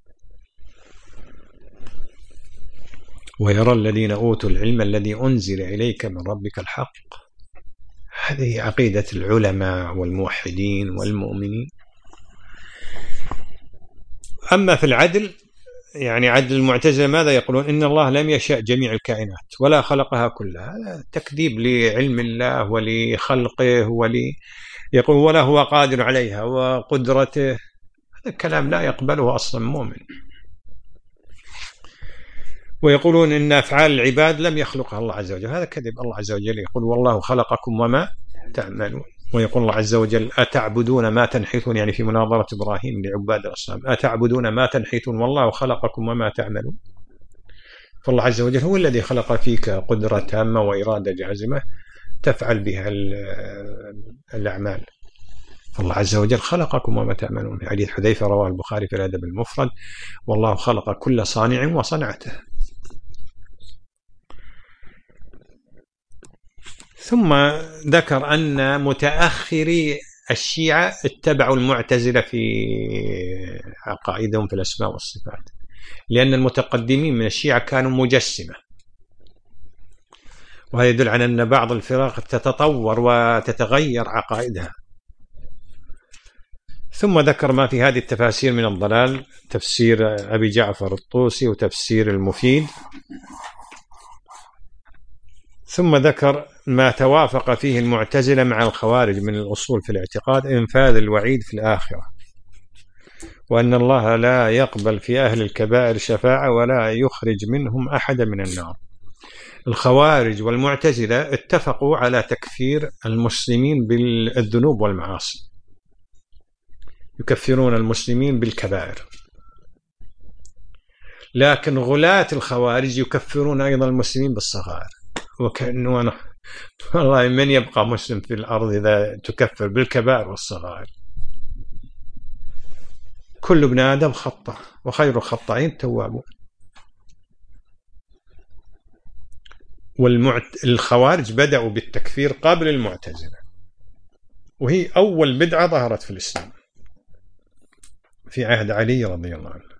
ويرى الذين أوتوا العلم الذي أنزل إليك من ربك الحق. هذه عقيدة العلماء والموحدين والمؤمنين. أما في العدل، يعني عدل المعتزلة ماذا يقولون؟ إن الله لم يشاء جميع الكائنات ولا خلقها كلها. هذا تكذيب لعلم الله ولخلقه، يقول ولا هو قادر عليها وقدرته. هذا الكلام لا يقبله أصلا مؤمن. ويقولون إن أفعال العباد لم يخلقها الله عز وجل. هذا كذب. الله عز وجل يقول: والله خلقكم وما تعملون. ويقول الله عز وجل: أتعبدون ما تنحتون، يعني في مناظرة إبراهيم لعباد الأصنام: أتعبدون ما تنحتون والله خلقكم وما تعملون. فالله عز وجل هو الذي خلق فيك قدرة تامة وإرادة جازمة تفعل بها الأعمال. فالله عز وجل خلقكم وما تعملون. في حديث حذيفة رواه البخاري في الأدب المفرد: والله خلق كل صانع وصنعته. ثم ذكر أن متأخري الشيعة اتبعوا المعتزلة في عقائدهم في الأسماء والصفات، لأن المتقدمين من الشيعة كانوا مجسمة، وهذا يدل على أن بعض الفرق تتطور وتتغير عقائدها. ثم ذكر ما في هذه التفاسير من الضلال: تفسير أبي جعفر الطوسي وتفسير المفيد. ثم ذكر ما توافق فيه المعتزلة مع الخوارج من الأصول في الاعتقاد: إنفاذ الوعيد في الآخرة، وأن الله لا يقبل في أهل الكبائر شفاعة ولا يخرج منهم أحد من النار. الخوارج والمعتزلة اتفقوا على تكفير المسلمين بالذنوب والمعاصي، يكفرون المسلمين بالكبائر، لكن غلاة الخوارج يكفرون أيضا المسلمين بالصغائر. وكأنه أنا والله من يبقى مسلم في الأرض إذا تكفر بالكبائر والصغائر؟ كل ابن آدم خطأ وخير الخطائين التوابون. الخوارج بدأوا بالتكفير قبل المعتزلة، وهي أول بدعة ظهرت في الإسلام في عهد علي رضي الله عنه.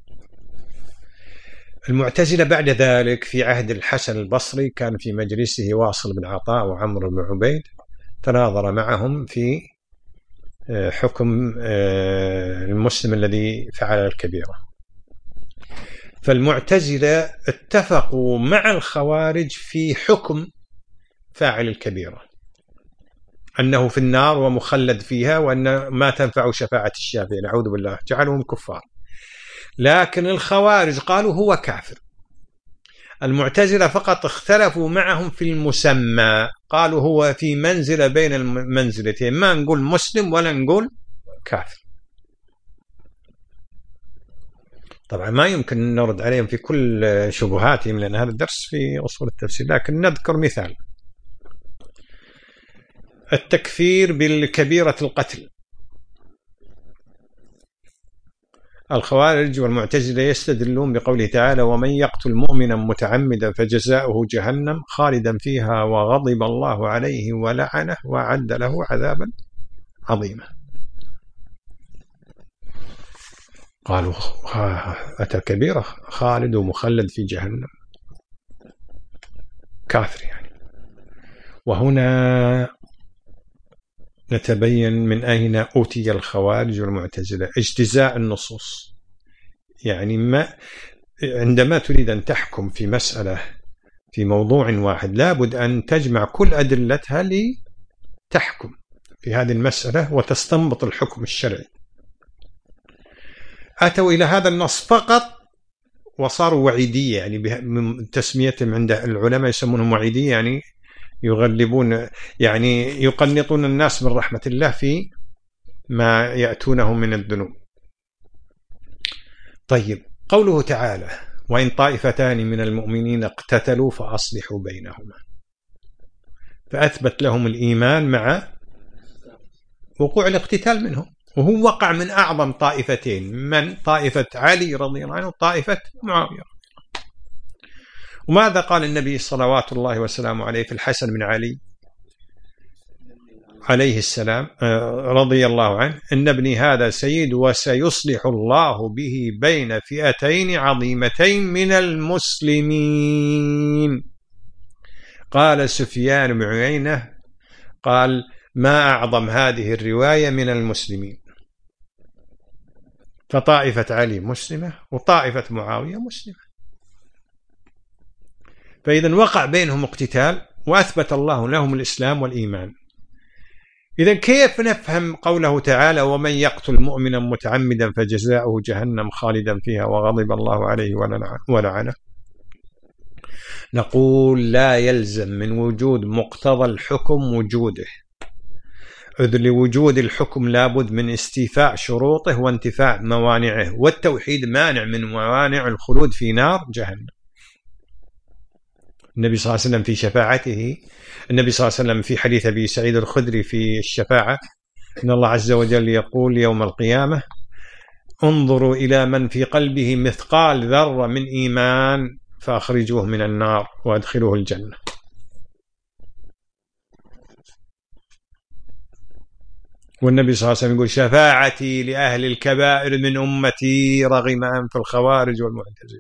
المعتزلة بعد ذلك في عهد الحسن البصري كان في مجلسه واصل بن عطاء وعمرو بن عبيد، تناظر معهم في حكم المسلم الذي فعل الكبيرة. فالمعتزلة اتفقوا مع الخوارج في حكم فاعل الكبيرة، أنه في النار ومخلد فيها، وأن ما تنفع شفاعة الشافعين، نعوذ بالله، جعلهم كفار. لكن الخوارج قالوا هو كافر. المعتزلة فقط اختلفوا معهم في المسمى، قالوا هو في منزلة بين المنزلتين، ما نقول مسلم ولا نقول كافر. طبعا ما يمكن نرد عليهم في كل شبهاتهم لأن هذا الدرس في أصول التفسير، لكن نذكر مثال: التكفير بالكبيرة القتل الخوارج والمعتزلة يستدلون بقوله تعالى ومن يقتل مؤمنا متعمدا فجزاؤه جهنم خالدا فيها وغضب الله عليه ولعنه وأعد له عذابا عظيما. قالوا أتى كبيرة، خالد ومخلد في جهنم، كافر يعني. وهنا نتبين من أين أوتي الخوارج والمعتزلة اجتزاء النصوص. يعني عندما تريد أن تحكم في مسألة في موضوع واحد لابد أن تجمع كل أدلتها لتحكم في هذه المسألة وتستنبط الحكم الشرعي. أتوا إلى هذا النص فقط وصاروا وعيدية، يعني تسميتهم عند العلماء يسمونهم وعيدية، يعني يغلبون، يعني يقنطون الناس من رحمة الله في ما يأتونه من الذنوب. طيب، قوله تعالى وإن طائفتان من المؤمنين اقتتلوا فأصلحوا بينهما، فأثبت لهم الإيمان مع وقوع الاقتتال منهم، وهو وقع من أعظم طائفتين، من طائفة علي رضي الله عنه وطائفة معاوية. وماذا قال النبي صلوات الله وسلامه عليه في الحسن بن علي عليه السلام رضي الله عنه إن ابني هذا سيد وسيصلح الله به بين فئتين عظيمتين من المسلمين. قال سفيان بن عيينة قال ما أعظم هذه الرواية من المسلمين، فطائفة علي مسلمة وطائفة معاوية مسلمة، فإذا وقع بينهم اقتتال وأثبت الله لهم الإسلام والإيمان. إذا كيف نفهم قوله تعالى ومن يقتل مؤمنا متعمدا فجزاؤه جهنم خالدا فيها وغضب الله عليه ولعنه؟ نقول لا يلزم من وجود مقتضى الحكم وجوده، إذ لوجود الحكم لابد من استيفاء شروطه وانتفاء موانعه، والتوحيد مانع من موانع الخلود في نار جهنم. النبي صلى الله عليه وسلم في شفاعته، النبي صلى الله عليه وسلم في حديث أبي سعيد الخدري في الشفاعة إن الله عز وجل يقول يوم القيامة انظروا إلى من في قلبه مثقال ذرة من إيمان فأخرجوه من النار وأدخلوه الجنة. والنبي صلى الله عليه وسلم يقول شفاعتي لأهل الكبائر من أمتي رغم أنف الخوارج والمعتزلة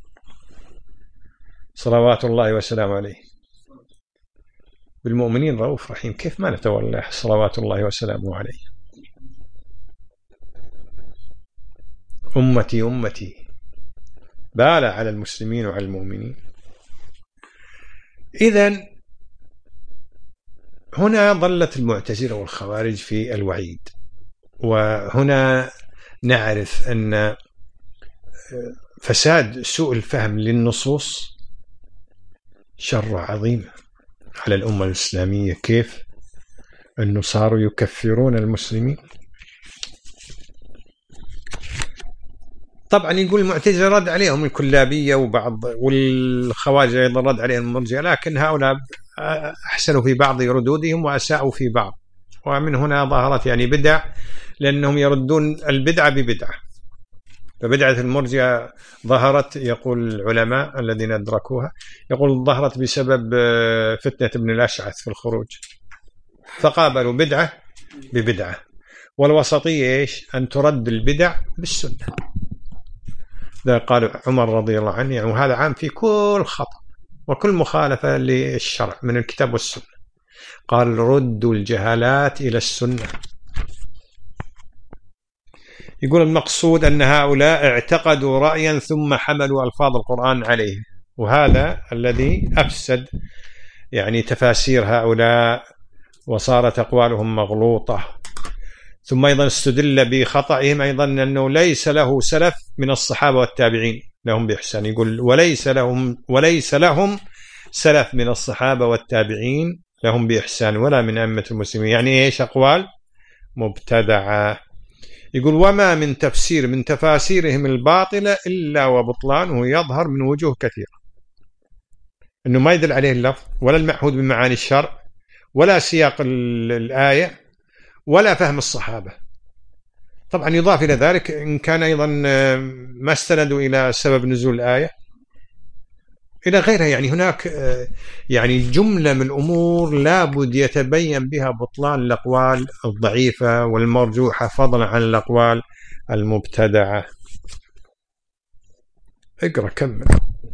صلوات الله وسلامه عليه. بالمؤمنين رؤوف رحيم، كيف ما نتولاه صلوات الله وسلامه عليه. أمتي أمتي بالى على المسلمين وعلى المؤمنين. إذن هنا ظلت المعتزلة والخوارج في الوعيد، وهنا نعرف أن فساد سوء الفهم للنصوص شر عظيم على الأمة الإسلامية. كيف أنه صاروا يكفرون المسلمين؟ طبعا يقول المعتزلة رد عليهم الكلابية وبعض، والخوارج أيضا رد عليهم المرجئة، لكن هؤلاء أحسنوا في بعض ردودهم وأساءوا في بعض، ومن هنا ظهرت يعني بدع، لأنهم يردون البدعة ببدعة. فبدعة المرجئة ظهرت، يقول العلماء الذين أدركوها، يقول ظهرت بسبب فتنة ابن الأشعث في الخروج، فقابلوا بدعة ببدعة. والوسطية إيش؟ أن ترد البدع بالسنة. ذا قال عمر رضي الله عنه، يعني وهذا عام في كل خطأ وكل مخالفة للشرع من الكتاب والسنة، قال ردوا الجهالات إلى السنة. يقول المقصود أن هؤلاء اعتقدوا رأيا ثم حملوا ألفاظ القرآن عليه، وهذا الذي أفسد يعني تفاسير هؤلاء وصارت أقوالهم مغلوطة. ثم أيضا استدل بخطئهم أيضا أنه ليس له سلف من الصحابة والتابعين لهم بإحسان. يقول وليس لهم سلف من الصحابة والتابعين لهم بإحسان ولا من أئمة المسلمين. يعني إيش؟ أقوال مبتدعة. يقول وما من تفسير من تفاسيرهم الباطلة إلا وبطلانه يظهر من وجوه كثيرة، أنه ما يدل عليه اللفظ ولا المعهود بمعاني الشرع ولا سياق الآية ولا فهم الصحابة. طبعا يضاف إلى ذلك إن كان أيضا ما استندوا إلى سبب نزول الآية إلى غيرها. يعني هناك يعني جملة من الأمور لابد يتبين بها بطلان الأقوال الضعيفة والمرجوحة فضلا عن الأقوال المبتدعة. اقرأ كمل.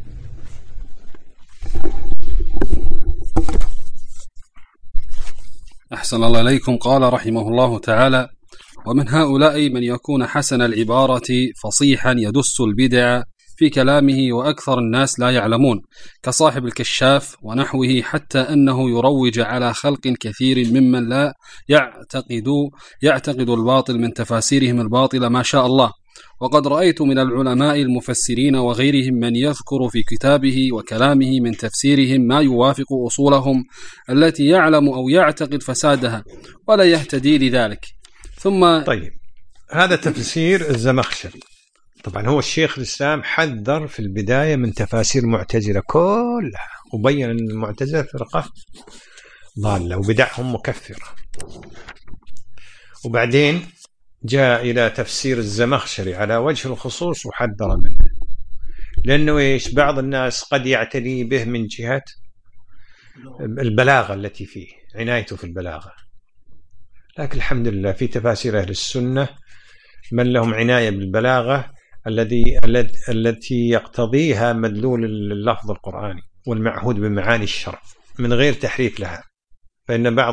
أحسن الله إليكم. قال رحمه الله تعالى: ومن هؤلاء من يكون حسن العبارة فصيحا يدس البدع في كلامه وأكثر الناس لا يعلمون، كصاحب الكشاف ونحوه، حتى أنه يروج على خلق كثير ممن لا يعتقد الباطل من تفاسيرهم الباطلة ما شاء الله. وقد رأيت من العلماء المفسرين وغيرهم من يذكر في كتابه وكلامه من تفسيرهم ما يوافق أصولهم التي يعلم أو يعتقد فسادها ولا يهتدي لذلك. ثم طيب، هذا تفسير الزمخشري. طبعا هو الشيخ الإسلام حذر في البداية من تفاسير المعتزلة كلها، وبين أن المعتزلة فرقة ضالة وبدعهم مكفرة. وبعدين جاء إلى تفسير الزمخشري على وجه الخصوص وحذر منه، لأنه إيش؟ بعض الناس قد يعتني به من جهة البلاغة التي فيه، عنايته في البلاغة، لكن الحمد لله في تفاسير أهل السنة من لهم عناية بالبلاغة التي يقتضيها مدلول اللفظ القرآني والمعهود بمعاني الشرع من غير تحريف لها. فإن بعض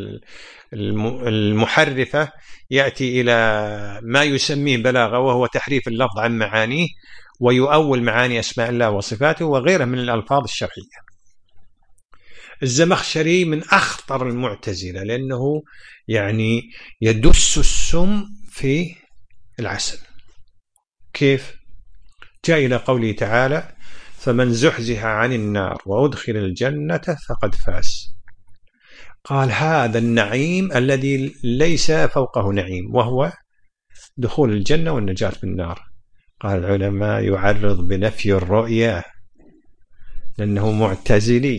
المحرفة يأتي إلى ما يسميه بلاغة وهو تحريف اللفظ عن معانيه، ويؤول معاني أسماء الله وصفاته وغيره من الألفاظ الشرعية. الزمخشري من أخطر المعتزلة، لأنه يعني يدس السم في العسل. كيف؟ جاء إلى قوله تعالى: فمن زحزح عن النار وأدخل الجنة فقد فاز. قال هذا النعيم الذي ليس فوقه نعيم، وهو دخول الجنة والنجاة من النار. قال العلماء يعرض بنفي الرؤية لأنه معتزلي.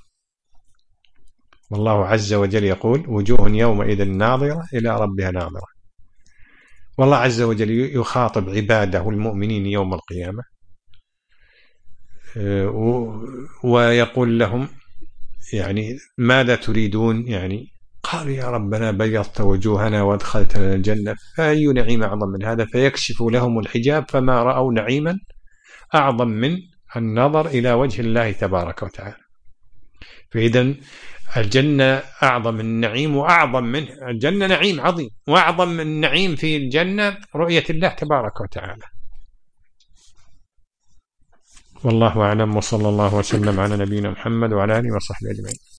والله عز وجل يقول: وجوه يومئذ ناظرة إلى ربها ناظرة. والله عز وجل يخاطب عباده المؤمنين يوم القيامة ويقول لهم يعني ماذا تريدون؟ يعني قالوا يا ربنا بيضت وجوهنا وادخلتنا الجنة، فأي نعيم أعظم من هذا؟ فيكشف لهم الحجاب فما رأوا نعيما أعظم من النظر إلى وجه الله تبارك وتعالى. فإذا الجنة أعظم من النعيم، وأعظم من الجنة نعيم عظيم، وأعظم من النعيم في الجنة رؤية الله تبارك وتعالى. والله أعلم، وصلى الله وسلم على نبينا محمد وعلى آله وصحبه أجمعين.